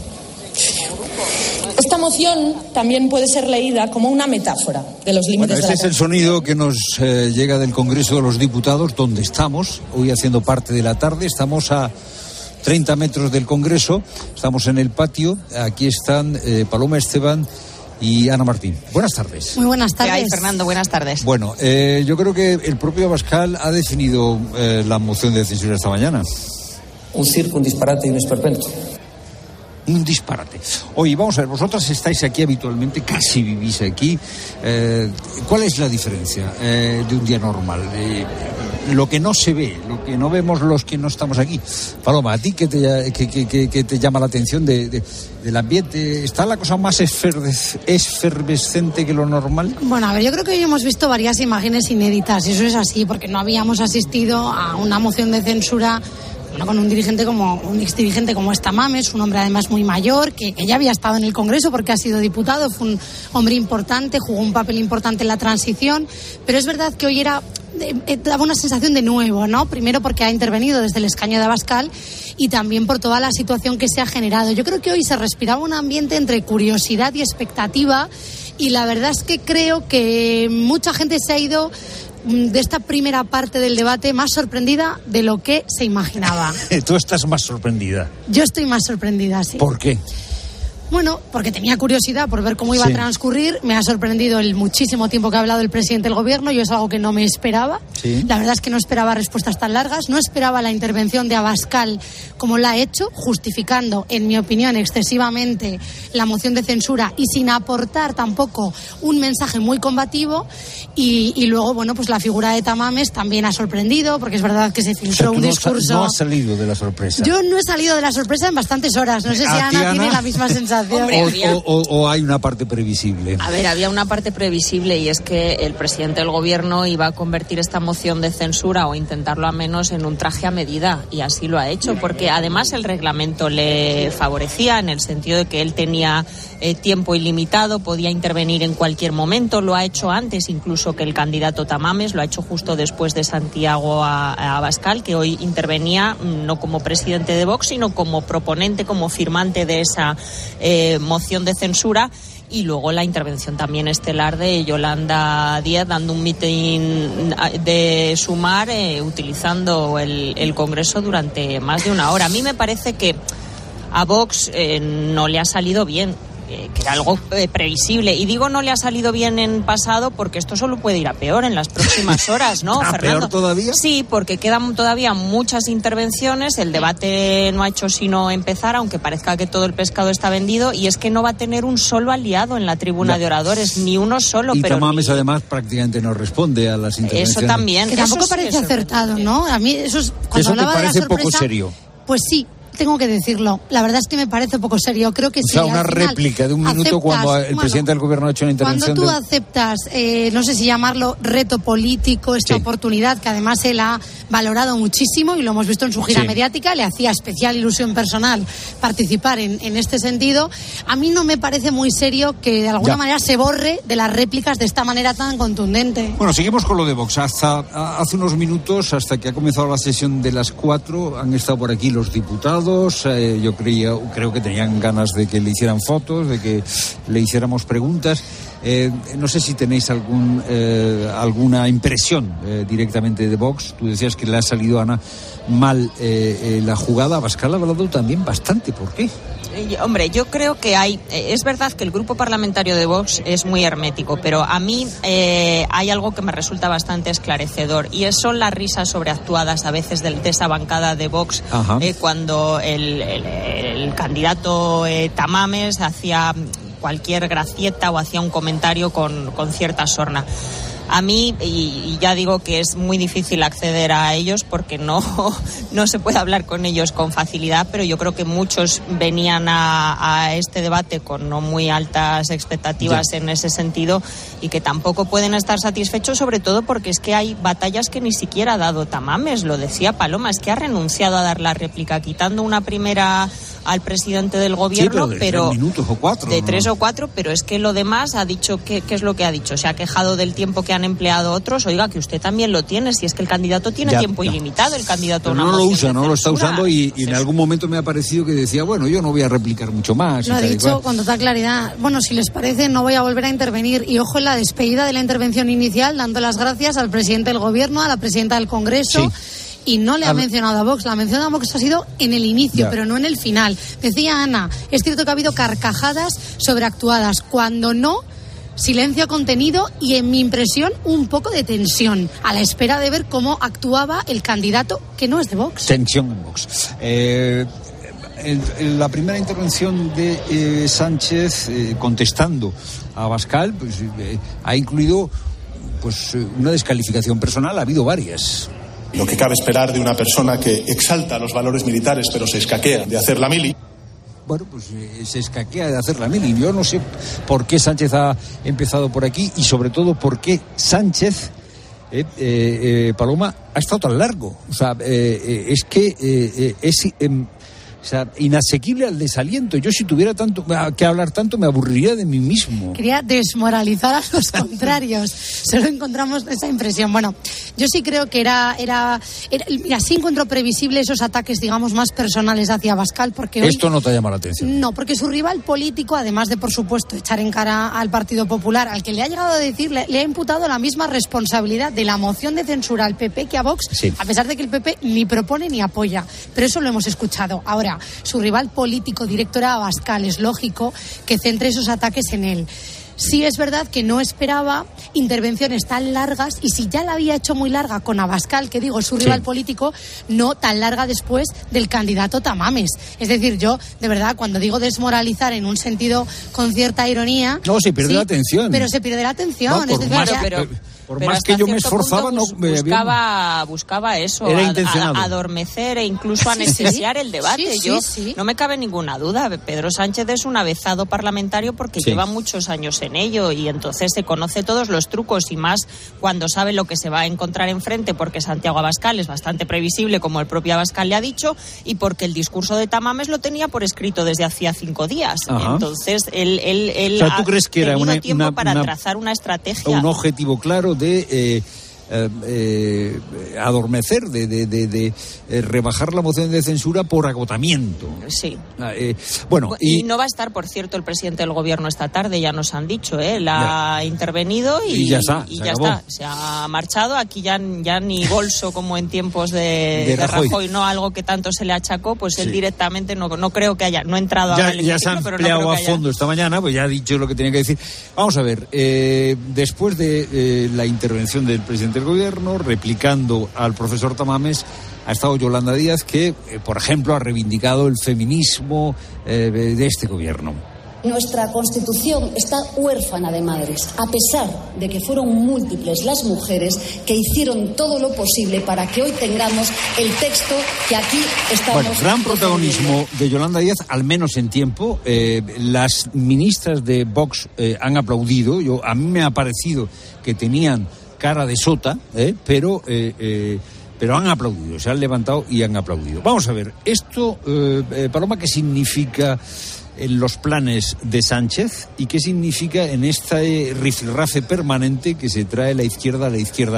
Esta moción también puede ser leída como una metáfora de los límites bueno, este de la... es el sonido que nos eh, llega del Congreso de los Diputados, donde estamos, hoy haciendo parte de la tarde. Estamos a treinta metros del Congreso, estamos en el patio. Aquí están eh, Paloma Esteban y Ana Martín. Buenas tardes. Muy buenas tardes. ¿Qué hay, Fernando? Buenas tardes. Bueno, eh, yo creo que el propio Abascal ha definido eh, la moción de censura esta mañana. Un circo, un disparate y un esperpento. Un disparate. Oye, vamos a ver, vosotras estáis aquí habitualmente, casi vivís aquí. Eh, ¿Cuál es la diferencia eh, de un día normal? Eh, lo que no se ve, lo que no vemos los que no estamos aquí. Paloma, ¿a ti qué te, qué, qué, qué te llama la atención de, de, del ambiente? ¿Está la cosa más efervescente que lo normal? Bueno, a ver, yo creo que hoy hemos visto varias imágenes inéditas, y eso es así, porque no habíamos asistido a una moción de censura... Bueno, con un dirigente como un exdirigente como es Tamames, un hombre además muy mayor, que, que ya había estado en el Congreso porque ha sido diputado, fue un hombre importante, jugó un papel importante en la transición, pero es verdad que hoy era eh, daba una sensación de nuevo, ¿no? Primero porque ha intervenido desde el escaño de Abascal y también por toda la situación que se ha generado. Yo creo que hoy se respiraba un ambiente entre curiosidad y expectativa, y la verdad es que creo que mucha gente se ha ido de esta primera parte del debate más sorprendida de lo que se imaginaba. Tú estás más sorprendida. Yo estoy más sorprendida, sí. ¿Por qué? Bueno, porque tenía curiosidad por ver cómo iba sí. a transcurrir. Me ha sorprendido el muchísimo tiempo que ha hablado el presidente del gobierno. Yo es algo que no me esperaba. Sí. La verdad es que no esperaba respuestas tan largas. No esperaba la intervención de Abascal como la ha hecho, justificando, en mi opinión, excesivamente la moción de censura y sin aportar tampoco un mensaje muy combativo. Y, y luego, bueno, pues la figura de Tamames también ha sorprendido, porque es verdad que se filtró o sea, un no discurso. No has salido de la sorpresa. Yo no he salido de la sorpresa en bastantes horas. No sé si Ana, Ana tiene la misma sensación. Hombre, o, había... o, o, o hay una parte previsible. A ver, había una parte previsible y es que el presidente del gobierno iba a convertir esta moción de censura o intentarlo a menos en un traje a medida, y así lo ha hecho, porque además el reglamento le favorecía en el sentido de que él tenía eh, tiempo ilimitado, podía intervenir en cualquier momento, lo ha hecho antes incluso que el candidato Tamames, lo ha hecho justo después de Santiago a, a Abascal, que hoy intervenía no como presidente de Vox, sino como proponente, como firmante de esa Eh, moción de censura. Y luego la intervención también estelar de Yolanda Díaz dando un mitin de Sumar eh, utilizando el, el Congreso durante más de una hora. A mí me parece que a Vox eh, no le ha salido bien, eh, que era algo eh, previsible. Y digo no le ha salido bien en pasado porque esto solo puede ir a peor en las próximas horas, ¿no, ¿A Fernando? peor todavía? Sí, porque quedan todavía muchas intervenciones, el debate no ha hecho sino empezar, aunque parezca que todo el pescado está vendido, y es que no va a tener un solo aliado en la tribuna ya. de oradores, ni uno solo. Y pero Tamames ni... además prácticamente no responde a las intervenciones. Eso también. Que tampoco eso parece sí, acertado, ¿no? A mí eso es... Cuando ¿Eso te hablaba parece de la sorpresa, poco serio? Pues sí. Tengo que decirlo. La verdad es que me parece poco serio. Creo que o sí. sea, una réplica de un minuto aceptas, cuando el bueno, presidente del gobierno ha hecho una intervención. Cuando tú de... aceptas, eh, no sé si llamarlo reto político, esta sí. oportunidad que además él ha valorado muchísimo y lo hemos visto en su gira sí. mediática, le hacía especial ilusión personal participar en, en este sentido. A mí no me parece muy serio que de alguna ya. manera se borre de las réplicas de esta manera tan contundente. Bueno, seguimos con lo de Vox. Hasta hace unos minutos, hasta que ha comenzado la sesión de las cuatro, han estado por aquí los diputados. Eh, Yo creía, creo que tenían ganas de que le hicieran fotos, de que le hiciéramos preguntas. Eh, no sé si tenéis algún eh, alguna impresión eh, directamente de Vox. Tú decías que le ha salido a Ana mal eh, eh, la jugada. Abascal ha hablado también bastante. ¿Por qué? Hombre, yo creo que hay... Es verdad que el grupo parlamentario de Vox es muy hermético, pero a mí eh, hay algo que me resulta bastante esclarecedor, y son las risas sobreactuadas a veces de, de esa bancada de Vox eh, cuando el, el, el candidato eh, Tamames hacía cualquier gracieta o hacía un comentario con, con cierta sorna. A mí, y, y ya digo que es muy difícil acceder a ellos porque no, no se puede hablar con ellos con facilidad, pero yo creo que muchos venían a, a este debate con no muy altas expectativas sí. en ese sentido, y que tampoco pueden estar satisfechos, sobre todo porque es que hay batallas que ni siquiera ha dado Tamames. Lo decía Paloma, es que ha renunciado a dar la réplica, quitando una primera al presidente del gobierno, sí, pero de pero tres minutos o cuatro, de ¿no? tres o cuatro, pero es que lo demás ha dicho que, ¿qué es lo que ha dicho? Se ha quejado del tiempo que han empleado otros. Oiga, que usted también lo tiene, si es que el candidato tiene ya, tiempo ya. ilimitado, el candidato pero a una no lo usa, no censura. lo está usando, y, y en algún momento me ha parecido que decía, bueno, yo no voy a replicar mucho más. Lo ha dicho con total claridad. Bueno, si les parece, no voy a volver a intervenir. Y ojo en la despedida de la intervención inicial, dando las gracias al presidente del gobierno, a la presidenta del Congreso. Sí. Y no le ha mencionado a Vox. La mención a Vox ha sido en el inicio, ya. pero no en el final. Decía Ana, es cierto que ha habido carcajadas sobreactuadas. Cuando no, silencio contenido y, en mi impresión, un poco de tensión, a la espera de ver cómo actuaba el candidato que no es de Vox. Tensión en Vox. Eh, en, en la primera intervención de eh, Sánchez, eh, contestando a Abascal, pues, eh, ha incluido pues una descalificación personal. Ha habido varias. Lo que cabe esperar de una persona que exalta los valores militares pero se escaquea de hacer la mili. Bueno, pues eh, se escaquea de hacer la mili. Yo no sé por qué Sánchez ha empezado por aquí, y sobre todo por qué Sánchez, eh, eh, eh, Paloma, ha estado tan largo. O sea, eh, eh, es que eh, eh, es... Eh, O sea, inasequible al desaliento. Yo si tuviera tanto que hablar tanto me aburriría de mí mismo. Quería desmoralizar a los contrarios. Solo encontramos esa impresión. Bueno, yo sí creo que era, era, era... Mira, sí encuentro previsible esos ataques, digamos, más personales hacia Abascal, porque hoy... Esto no te llama la atención. No, porque su rival político, además de, por supuesto, echar en cara al Partido Popular, al que le ha llegado a decir, le, le ha imputado la misma responsabilidad de la moción de censura al P P que a Vox, sí. A pesar de que el P P ni propone ni apoya. Pero eso lo hemos escuchado. Ahora, su rival político directo era Abascal, es lógico que centre esos ataques en él. Sí es verdad que no esperaba intervenciones tan largas, y si ya la había hecho muy larga con Abascal, que digo, su rival sí. político, no tan larga después del candidato Tamames. Es decir, yo, de verdad, cuando digo desmoralizar en un sentido con cierta ironía... No, se pierde sí, la atención. Pero se pierde la atención. No, es por decir, más, ya... pero, por más que yo me esforzaba, no... Buscaba, buscaba eso, Era a, intencionado. a, adormecer e incluso anestesiar sí, el debate. Sí, sí, yo sí. No me cabe ninguna duda. Pedro Sánchez es un avezado parlamentario porque sí. lleva muchos años en ello y entonces se conoce todos los trucos, y más cuando sabe lo que se va a encontrar enfrente, porque Santiago Abascal es bastante previsible, como el propio Abascal le ha dicho, y porque el discurso de Tamames lo tenía por escrito desde hacía cinco días. Ajá. Entonces él, él, él o sea, ¿tú crees que ha era tenido una, tiempo una, para una, trazar una estrategia? Un objetivo claro de... Eh, Eh, eh, adormecer, de, de, de, de eh, rebajar la moción de censura por agotamiento. Sí. Eh, bueno, y... y no va a estar, por cierto, el presidente del gobierno esta tarde, ya nos han dicho, ¿eh? La ya. ha intervenido y, y ya está. Y se, ya está. Se ha marchado. Aquí ya, ya ni bolso como en tiempos de, de, de Rajoy. Rajoy, no algo que tanto se le achacó, pues sí. él directamente no, no creo que haya, no ha entrado ya, ahora ya se ha empleado no a fondo esta mañana, pues ya ha dicho lo que tenía que decir. Vamos a ver, eh, después de eh, la intervención del presidente del gobierno, replicando al profesor Tamames, ha estado Yolanda Díaz, que, eh, por ejemplo, ha reivindicado el feminismo eh, de este gobierno. Nuestra Constitución está huérfana de madres, a pesar de que fueron múltiples las mujeres que hicieron todo lo posible para que hoy tengamos el texto que aquí estamos... Bueno, gran protagonismo de Yolanda Díaz, al menos en tiempo. Eh, las ministras de Vox eh, han aplaudido. Yo, a mí me ha parecido que tenían cara de sota, ¿eh? pero eh, eh, pero han aplaudido, se han levantado y han aplaudido. Vamos a ver, esto, eh, eh, Paloma, ¿qué significa en los planes de Sánchez y qué significa en este rifirrafe permanente que se trae la izquierda a la izquierda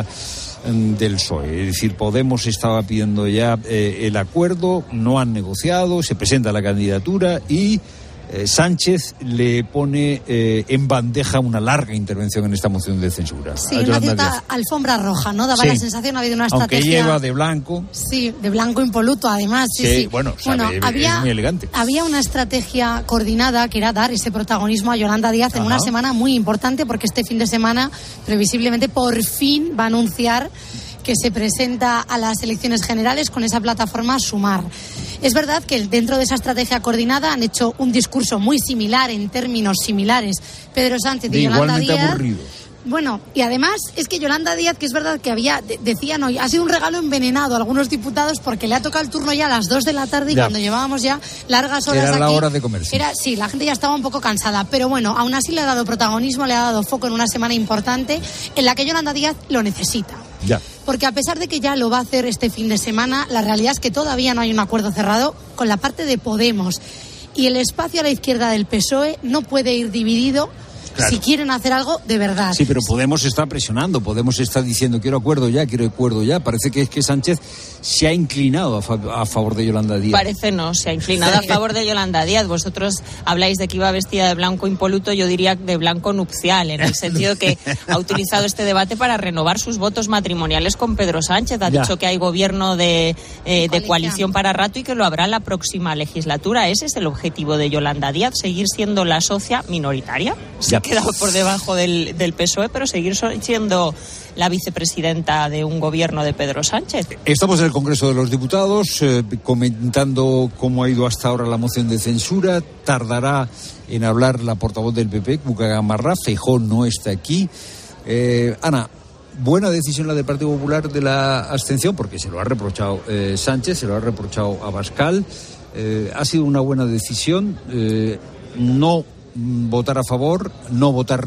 del P S O E? Es decir, Podemos estaba pidiendo ya eh, el acuerdo, no han negociado, se presenta la candidatura y Eh, Sánchez le pone eh, en bandeja una larga intervención en esta moción de censura. Sí, una cierta alfombra roja, ¿no? Daba sí. la sensación, ha habido una estrategia... Aunque lleva de blanco. Sí, de blanco impoluto, además. Sí, sí. sí. Bueno, bueno sabe, había, es muy elegante. Había una estrategia coordinada que era dar ese protagonismo a Yolanda Díaz en Ajá. una semana muy importante, porque este fin de semana, previsiblemente, por fin va a anunciar que se presenta a las elecciones generales con esa plataforma Sumar. Es verdad que dentro de esa estrategia coordinada han hecho un discurso muy similar, en términos similares, Pedro Sánchez y Yolanda Díaz. Aburrido. Bueno, y además es que Yolanda Díaz, que es verdad que había, de, decían hoy, ha sido un regalo envenenado a algunos diputados porque le ha tocado el turno ya a las dos de la tarde y ya. cuando llevábamos ya largas horas era aquí. Era la hora de comer. Sí. Era, sí, la gente ya estaba un poco cansada, pero bueno, aún así le ha dado protagonismo, le ha dado foco en una semana importante en la que Yolanda Díaz lo necesita. Ya. Porque a pesar de que ya lo va a hacer este fin de semana, la realidad es que todavía no hay un acuerdo cerrado con la parte de Podemos. Y el espacio a la izquierda del P S O E no puede ir dividido claro. si quieren hacer algo de verdad. Sí, pero Podemos está presionando, Podemos está diciendo quiero acuerdo ya, quiero acuerdo ya. Parece que es que Sánchez se ha inclinado a, fa- a favor de Yolanda Díaz. Parece no, se ha inclinado a favor de Yolanda Díaz. Vosotros habláis de que iba vestida de blanco impoluto, yo diría de blanco nupcial, en el sentido que ha utilizado este debate para renovar sus votos matrimoniales con Pedro Sánchez. Ha ya. dicho que hay gobierno de, eh, de coalición para rato y que lo habrá la próxima legislatura. Ese es el objetivo de Yolanda Díaz, seguir siendo la socia minoritaria. Se ya. ha quedado por debajo del, del P S O E, pero seguir siendo la vicepresidenta de un gobierno de Pedro Sánchez. Estamos en el Congreso de los Diputados eh, comentando cómo ha ido hasta ahora la moción de censura. Tardará en hablar la portavoz del P P, Cuca Gamarra. Feijóo no está aquí. Eh, Ana, buena decisión la del Partido Popular de la abstención, porque se lo ha reprochado eh, Sánchez, se lo ha reprochado Abascal. Eh, ha sido una buena decisión. Eh, no votar a favor, no votar no,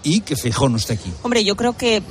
y que Feijóo no esté aquí. Hombre, yo creo que eh,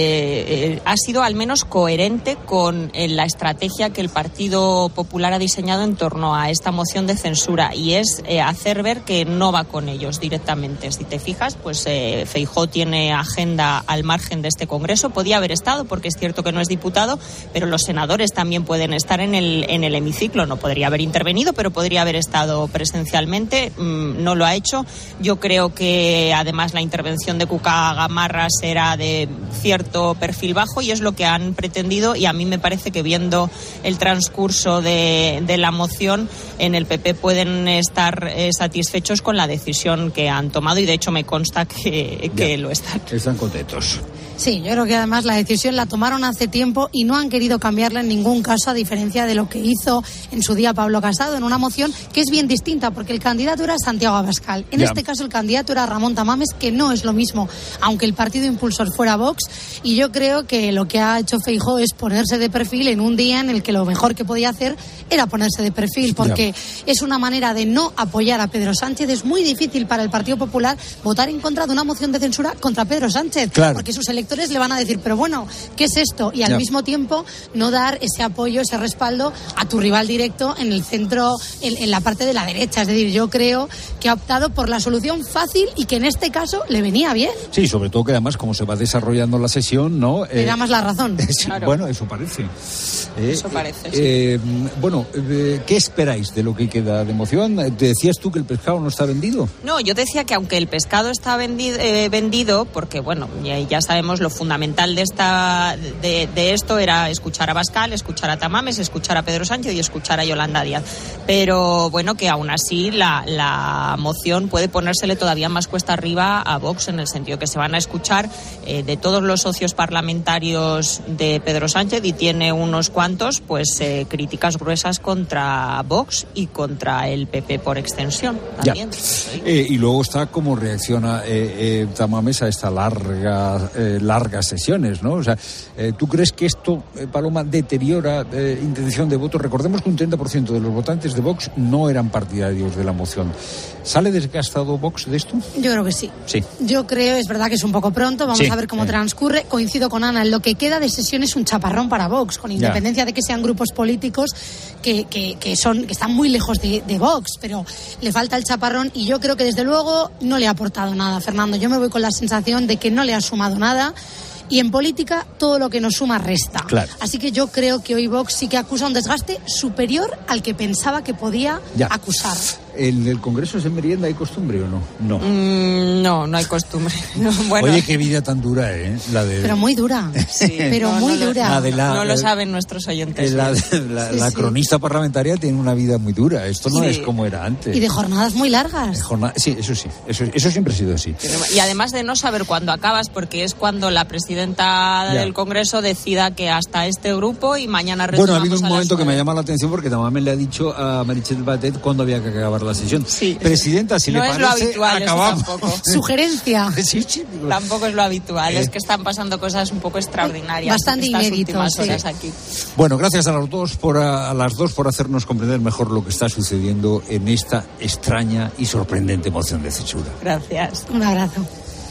eh, ha sido al menos coherente con eh, la estrategia que el Partido Popular ha diseñado en torno a esta moción de censura, y es eh, hacer ver que no va con ellos directamente. Si te fijas, pues eh, Feijóo tiene agenda al margen de este Congreso. Podía haber estado, porque es cierto que no es diputado, pero los senadores también pueden estar en el, en el hemiciclo. No podría haber intervenido, pero podría haber estado presencialmente. Mm, no lo ha hecho. Yo creo que además la intervención de Cuca Gamarra será de cierto perfil bajo, y es lo que han pretendido, y a mí me parece que viendo el transcurso de, de la moción, en el P P pueden estar eh, satisfechos con la decisión que han tomado, y de hecho me consta que, que lo están. Están contentos. Sí, yo creo que además la decisión la tomaron hace tiempo y no han querido cambiarla en ningún caso, a diferencia de lo que hizo en su día Pablo Casado en una moción que es bien distinta, porque el candidato era Santiago Abascal. En ya. este caso el candidato era Ramón Tamames, que no es lo mismo, aunque el partido impulsor fuera Vox, y yo creo que lo que ha hecho Feijóo es ponerse de perfil en un día en el que lo mejor que podía hacer era ponerse de perfil, porque ya. es una manera de no apoyar a Pedro Sánchez. Es muy difícil para el Partido Popular votar en contra de una moción de censura contra Pedro Sánchez, claro. porque sus electores le van a decir, pero bueno, ¿qué es esto? Y al ya. mismo tiempo no dar ese apoyo, ese respaldo a tu rival directo en el centro, en, en la parte de la derecha. Es decir, yo creo que ha optado por la solución fácil y que en este caso le venía bien. Sí, sobre todo que además como se va desarrollando la sesión, ¿no? Le eh, da más la razón. Es, claro. Bueno, eso parece. Eh, eso parece, sí. eh, Bueno, eh, ¿qué esperáis de lo que queda de moción? ¿Te decías tú que el pescado no está vendido? No, yo decía que aunque el pescado está vendido, eh, vendido porque bueno, ya, ya sabemos lo fundamental de esta de, de esto era escuchar a Abascal, escuchar a Tamames, escuchar a Pedro Sánchez y escuchar a Yolanda Díaz. Pero bueno, que aún así la, la moción puede ponérsele todavía más cuesta arriba a Vox, en el sentido que se van a escuchar eh, de todos los socios parlamentarios de Pedro Sánchez, y tiene unos cuantos pues eh, críticas gruesas contra Vox y contra el P P por extensión también. Eh, y luego está cómo reacciona eh, eh, Tamames a esta larga eh, largas sesiones, ¿no? O sea, eh, ¿tú crees que esto, eh, Paloma, deteriora eh, intención de voto? Recordemos que un treinta por ciento de los votantes de Vox no eran partidarios de la moción. ¿Sale desgastado Vox de esto? Yo creo que sí. Sí. Yo creo, es verdad que es un poco pronto, vamos sí, a ver cómo sí. transcurre. Coincido con Ana, lo que queda de sesión es un chaparrón para Vox, con independencia ya. de que sean grupos políticos que, que, que, son, que están muy lejos de, de Vox, pero le falta el chaparrón, y yo creo que desde luego no le ha aportado nada, Fernando. Yo me voy con la sensación de que no le ha sumado nada. Y en política todo lo que nos suma resta. Claro. Así que yo creo que hoy Vox sí que acusa un desgaste superior al que pensaba que podía ya. acusar. ¿En el Congreso de merienda hay costumbre o no? No, mm, no, no hay costumbre. No, bueno. Oye, qué vida tan dura, ¿eh? La de... Pero muy dura. Sí, pero no, muy no dura. La de la, no lo saben nuestros oyentes. La, la, la, sí, la sí. cronista parlamentaria tiene una vida muy dura. Esto no sí. es como era antes. Y de jornadas muy largas. Jornada, sí, eso sí. Eso, eso siempre ha sido así. Y además de no saber cuándo acabas, porque es cuando la presidenta ya. del Congreso decida que hasta este grupo y mañana retomamos. Bueno, ha habido un momento que me ha llamado la atención, porque Tamames le ha dicho a Meritxell Batet cuándo había que acabar la sesión. Sí. Presidenta, si no le es parece, lo habitual, acabamos. Tampoco. Sugerencia. Sí, sí, digo. Tampoco es lo habitual, eh. es que están pasando cosas un poco extraordinarias. Bastante estas inédito, últimas sí. horas aquí. Bueno, gracias a los dos por a, a las dos por hacernos comprender mejor lo que está sucediendo en esta extraña y sorprendente moción de censura. Gracias. Un abrazo.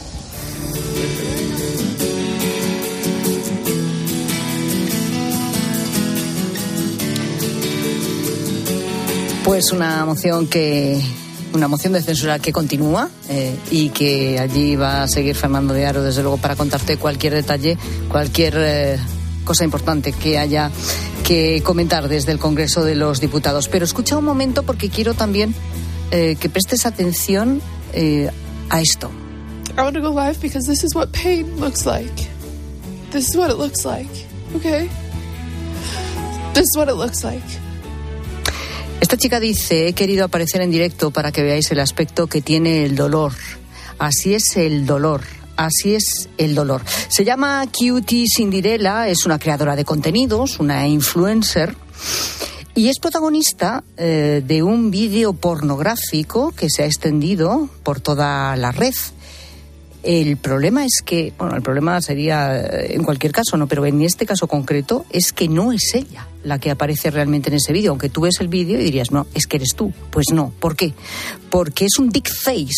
Pues una moción que una moción de censura que continúa eh, y que allí va a seguir Fernando de Aro, desde luego, para contarte cualquier detalle, cualquier eh, cosa importante que haya que comentar desde el Congreso de los Diputados. Pero escucha un momento, porque quiero también eh, que prestes atención eh, a esto. I want to go live because this is what pain looks like. This is what it looks like. Okay? This is what it looks like. Esta chica dice: he querido aparecer en directo para que veáis el aspecto que tiene el dolor. Así es el dolor. Así es el dolor. Se llama Cutie Cinderella, es una creadora de contenidos, una influencer, y es protagonista eh, de un vídeo pornográfico que se ha extendido por toda la red. El problema es que, bueno, el problema sería en cualquier caso, no, pero en este caso concreto es que no es ella la que aparece realmente en ese vídeo. Aunque tú ves el vídeo y dirías, no, es que eres tú. Pues no. ¿Por qué? Porque es un dick face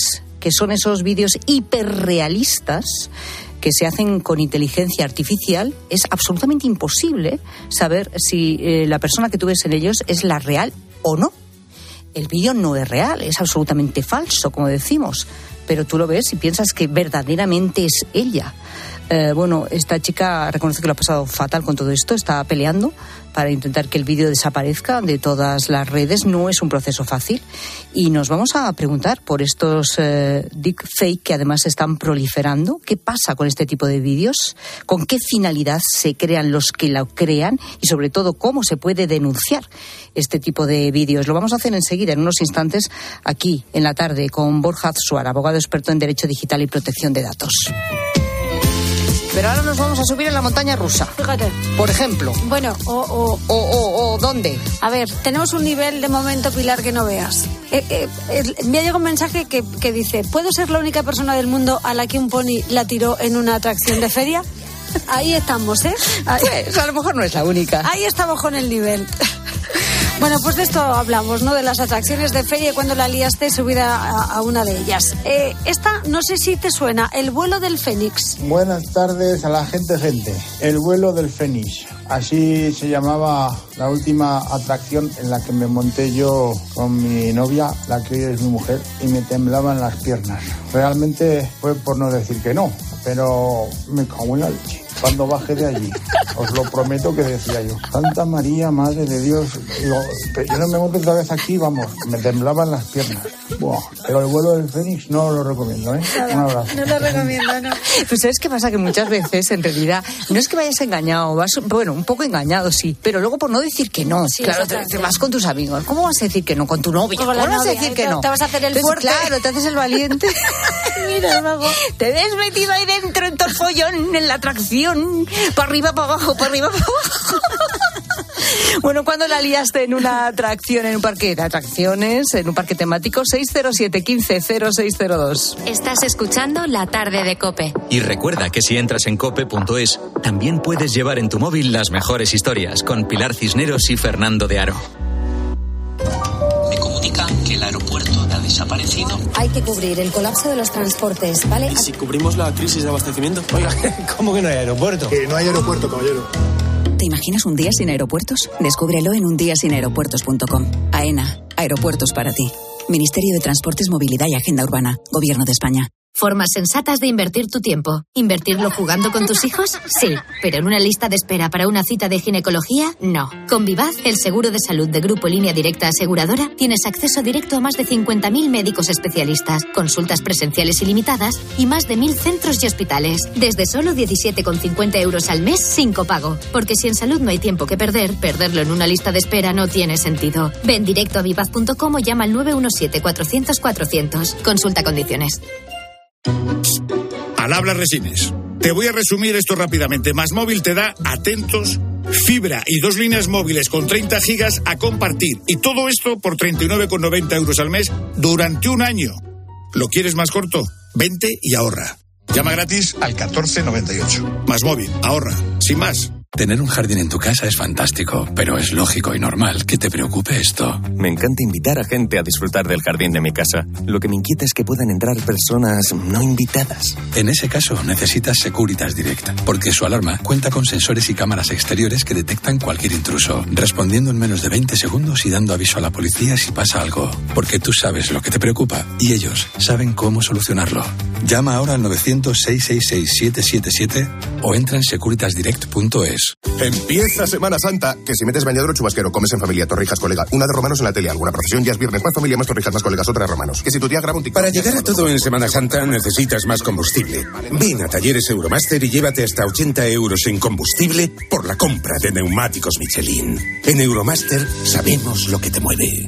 que son esos vídeos hiperrealistas que se hacen con inteligencia artificial, es absolutamente imposible saber si eh, la persona que tú ves en ellos es la real o no. El vídeo no es real, es absolutamente falso, como decimos, pero tú lo ves y piensas que verdaderamente es ella. Eh, bueno, esta chica reconoce que lo ha pasado fatal con todo esto, está peleando para intentar que el vídeo desaparezca de todas las redes. No es un proceso fácil y nos vamos a preguntar por estos eh, deepfake que además están proliferando. ¿Qué pasa con este tipo de vídeos? ¿Con qué finalidad se crean los que lo crean? Y sobre todo, ¿cómo se puede denunciar este tipo de vídeos? Lo vamos a hacer enseguida, en unos instantes, aquí en la tarde, con Borja Azuara, abogado experto en Derecho Digital y Protección de Datos. Pero ahora nos vamos a subir en la montaña rusa. Fíjate. Por ejemplo. Bueno, o... O, o, o, o ¿dónde? A ver, tenemos un nivel de momento, Pilar, que no veas. Eh, eh, eh, me ha llegado un mensaje que, que dice, ¿puedo ser la única persona del mundo a la que un pony la tiró en una atracción de feria? Ahí estamos, ¿eh? Ahí. Pues a lo mejor no es la única. Ahí estamos con el nivel. Bueno, pues de esto hablamos, ¿no? De las atracciones de feria y cuando la liaste subida a, a una de ellas. Eh, esta, no sé si te suena, el vuelo del Fénix. Buenas tardes a la gente, gente. El vuelo del Fénix. Así se llamaba la última atracción en la que me monté yo con mi novia, la que hoy es mi mujer, y me temblaban las piernas. Realmente fue por no decir que no, pero me cago en la leche. Cuando bajé de allí, os lo prometo que decía yo, Santa María, Madre de Dios, digo, yo no me monto otra vez aquí, vamos, me temblaban las piernas. Buah, pero el vuelo del Fénix no lo recomiendo, ¿eh? Un abrazo. No lo recomiendo, no. Pues ¿sabes qué pasa? Que muchas veces, en realidad, no es que vayas engañado, vas, bueno, un poco engañado, sí, pero luego por no decir que no, sí, claro, te, te vas con tus amigos. ¿Cómo vas a decir que no? Con tu novia. ¿Cómo vas novia, a decir que no? Te vas a hacer el Entonces, fuerte. Claro, te haces el valiente. Mira, luego. Te ves metido ahí dentro en todo el follón, en la atracción. Para arriba, para abajo, para arriba, para abajo. Bueno, ¿cuándo la liaste en una atracción, en un parque de atracciones, en un parque temático? seis cero siete, quince, cero seis cero dos. Estás escuchando La Tarde de COPE. Y recuerda que si entras en cope punto es, también puedes llevar en tu móvil las mejores historias con Pilar Cisneros y Fernando de Aro. Me comunican que el aeropuerto ha desaparecido. Hay que cubrir el colapso de los transportes, ¿vale? ¿Y si cubrimos la crisis de abastecimiento? Oiga, ¿cómo que no hay aeropuerto? Que no hay aeropuerto, caballero. ¿Te imaginas un día sin aeropuertos? Descúbrelo en un día sin aeropuertos punto com. AENA, aeropuertos para ti. Ministerio de Transportes, Movilidad y Agenda Urbana. Gobierno de España. Formas sensatas de invertir tu tiempo. ¿Invertirlo jugando con tus hijos? Sí. Pero en una lista de espera para una cita de ginecología, no. Con Vivaz, el seguro de salud de Grupo Línea Directa Aseguradora, tienes acceso directo a más de cincuenta mil médicos especialistas, consultas presenciales ilimitadas y más de mil centros y hospitales. Desde solo diecisiete con cincuenta euros al mes sin copago. Porque si en salud no hay tiempo que perder, perderlo en una lista de espera no tiene sentido. Ven directo a vivaz punto com o llama al nueve uno siete, cuatrocientos, cuatrocientos. Consulta condiciones. Al habla Resines. Te voy a resumir esto rápidamente. Más Móvil te da, atentos, fibra y dos líneas móviles con treinta gigas a compartir. Y todo esto por treinta y nueve con noventa euros al mes durante un año. ¿Lo quieres más corto? Vente y ahorra. Llama gratis al catorce noventa y ocho. Más Móvil, ahorra. Sin más. Tener un jardín en tu casa es fantástico, pero es lógico y normal que te preocupe esto. Me encanta invitar a gente a disfrutar del jardín de mi casa. Lo que me inquieta es que puedan entrar personas no invitadas. En ese caso, necesitas Securitas Direct, porque su alarma cuenta con sensores y cámaras exteriores que detectan cualquier intruso, respondiendo en menos de veinte segundos y dando aviso a la policía si pasa algo. Porque tú sabes lo que te preocupa y ellos saben cómo solucionarlo. Llama ahora al novecientos, seiscientos sesenta y seis, setecientos setenta y siete o entra en securitas direct punto es. Empieza Semana Santa, que si metes bañador o chubasquero, comes en familia, torrijas, colega, una de romanos en la tele, alguna procesión, ya es viernes, más familia, más torrijas, más colegas, otra de romanos. Que si tu tía graba un TikTok... Para llegar a todo en Semana Santa necesitas más combustible. Ven a Talleres Euromaster y llévate hasta ochenta euros en combustible por la compra de neumáticos Michelin. En Euromaster sabemos lo que te mueve.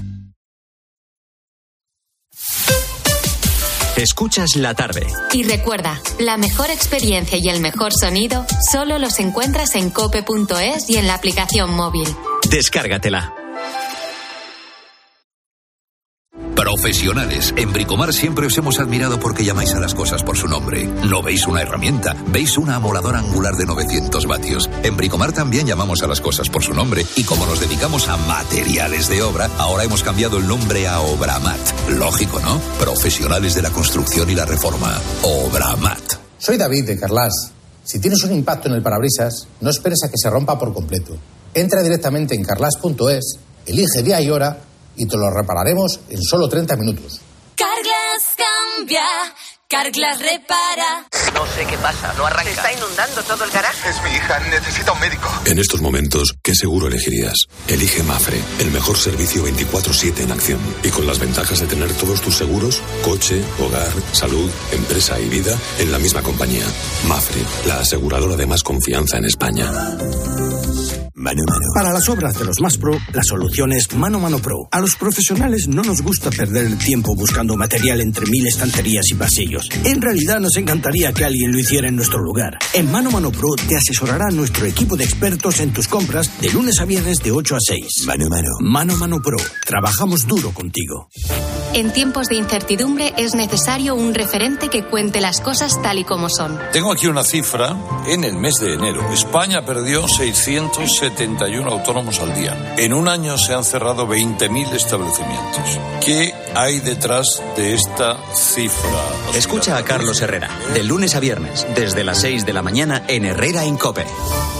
Escuchas La Tarde. Y recuerda, la mejor experiencia y el mejor sonido solo los encuentras en cope punto es y en la aplicación móvil. Descárgatela. Profe Profesionales. En Bricomar siempre os hemos admirado porque llamáis a las cosas por su nombre. No veis una herramienta, veis una amoladora angular de novecientos vatios. En Bricomar también llamamos a las cosas por su nombre y como nos dedicamos a materiales de obra, ahora hemos cambiado el nombre a Obramat. Lógico, ¿no? Profesionales de la construcción y la reforma. Obramat. Soy David de Carlas. Si tienes un impacto en el parabrisas, no esperes a que se rompa por completo. Entra directamente en carlas punto es, elige día y hora y te lo repararemos en solo treinta minutos. Carglass cambia, Carglass repara. No sé qué pasa, no arranca. ¿Se está inundando todo el garaje? Es mi hija, necesita un médico. En estos momentos, ¿qué seguro elegirías? Elige Mafre, el mejor servicio veinticuatro siete en acción. Y con las ventajas de tener todos tus seguros, coche, hogar, salud, empresa y vida, en la misma compañía. Mafre, la aseguradora de más confianza en España. Mano Mano. Para las obras de los más pro, la solución es Mano Mano Pro. A los profesionales no nos gusta perder el tiempo buscando material entre mil estanterías y pasillos. En realidad nos encantaría que alguien lo hiciera en nuestro lugar. En Mano Mano Pro te asesorará nuestro equipo de expertos en tus compras de lunes a viernes de ocho a seis. Mano Mano. Mano Mano Pro. Trabajamos duro contigo. En tiempos de incertidumbre es necesario un referente que cuente las cosas tal y como son. Tengo aquí una cifra. En el mes de enero, España perdió seiscientos setenta y uno autónomos al día. En un año se han cerrado veinte mil establecimientos. ¿Qué hay detrás de esta cifra? Escucha a Carlos Herrera, de lunes a viernes, desde las seis de la mañana en Herrera en COPE.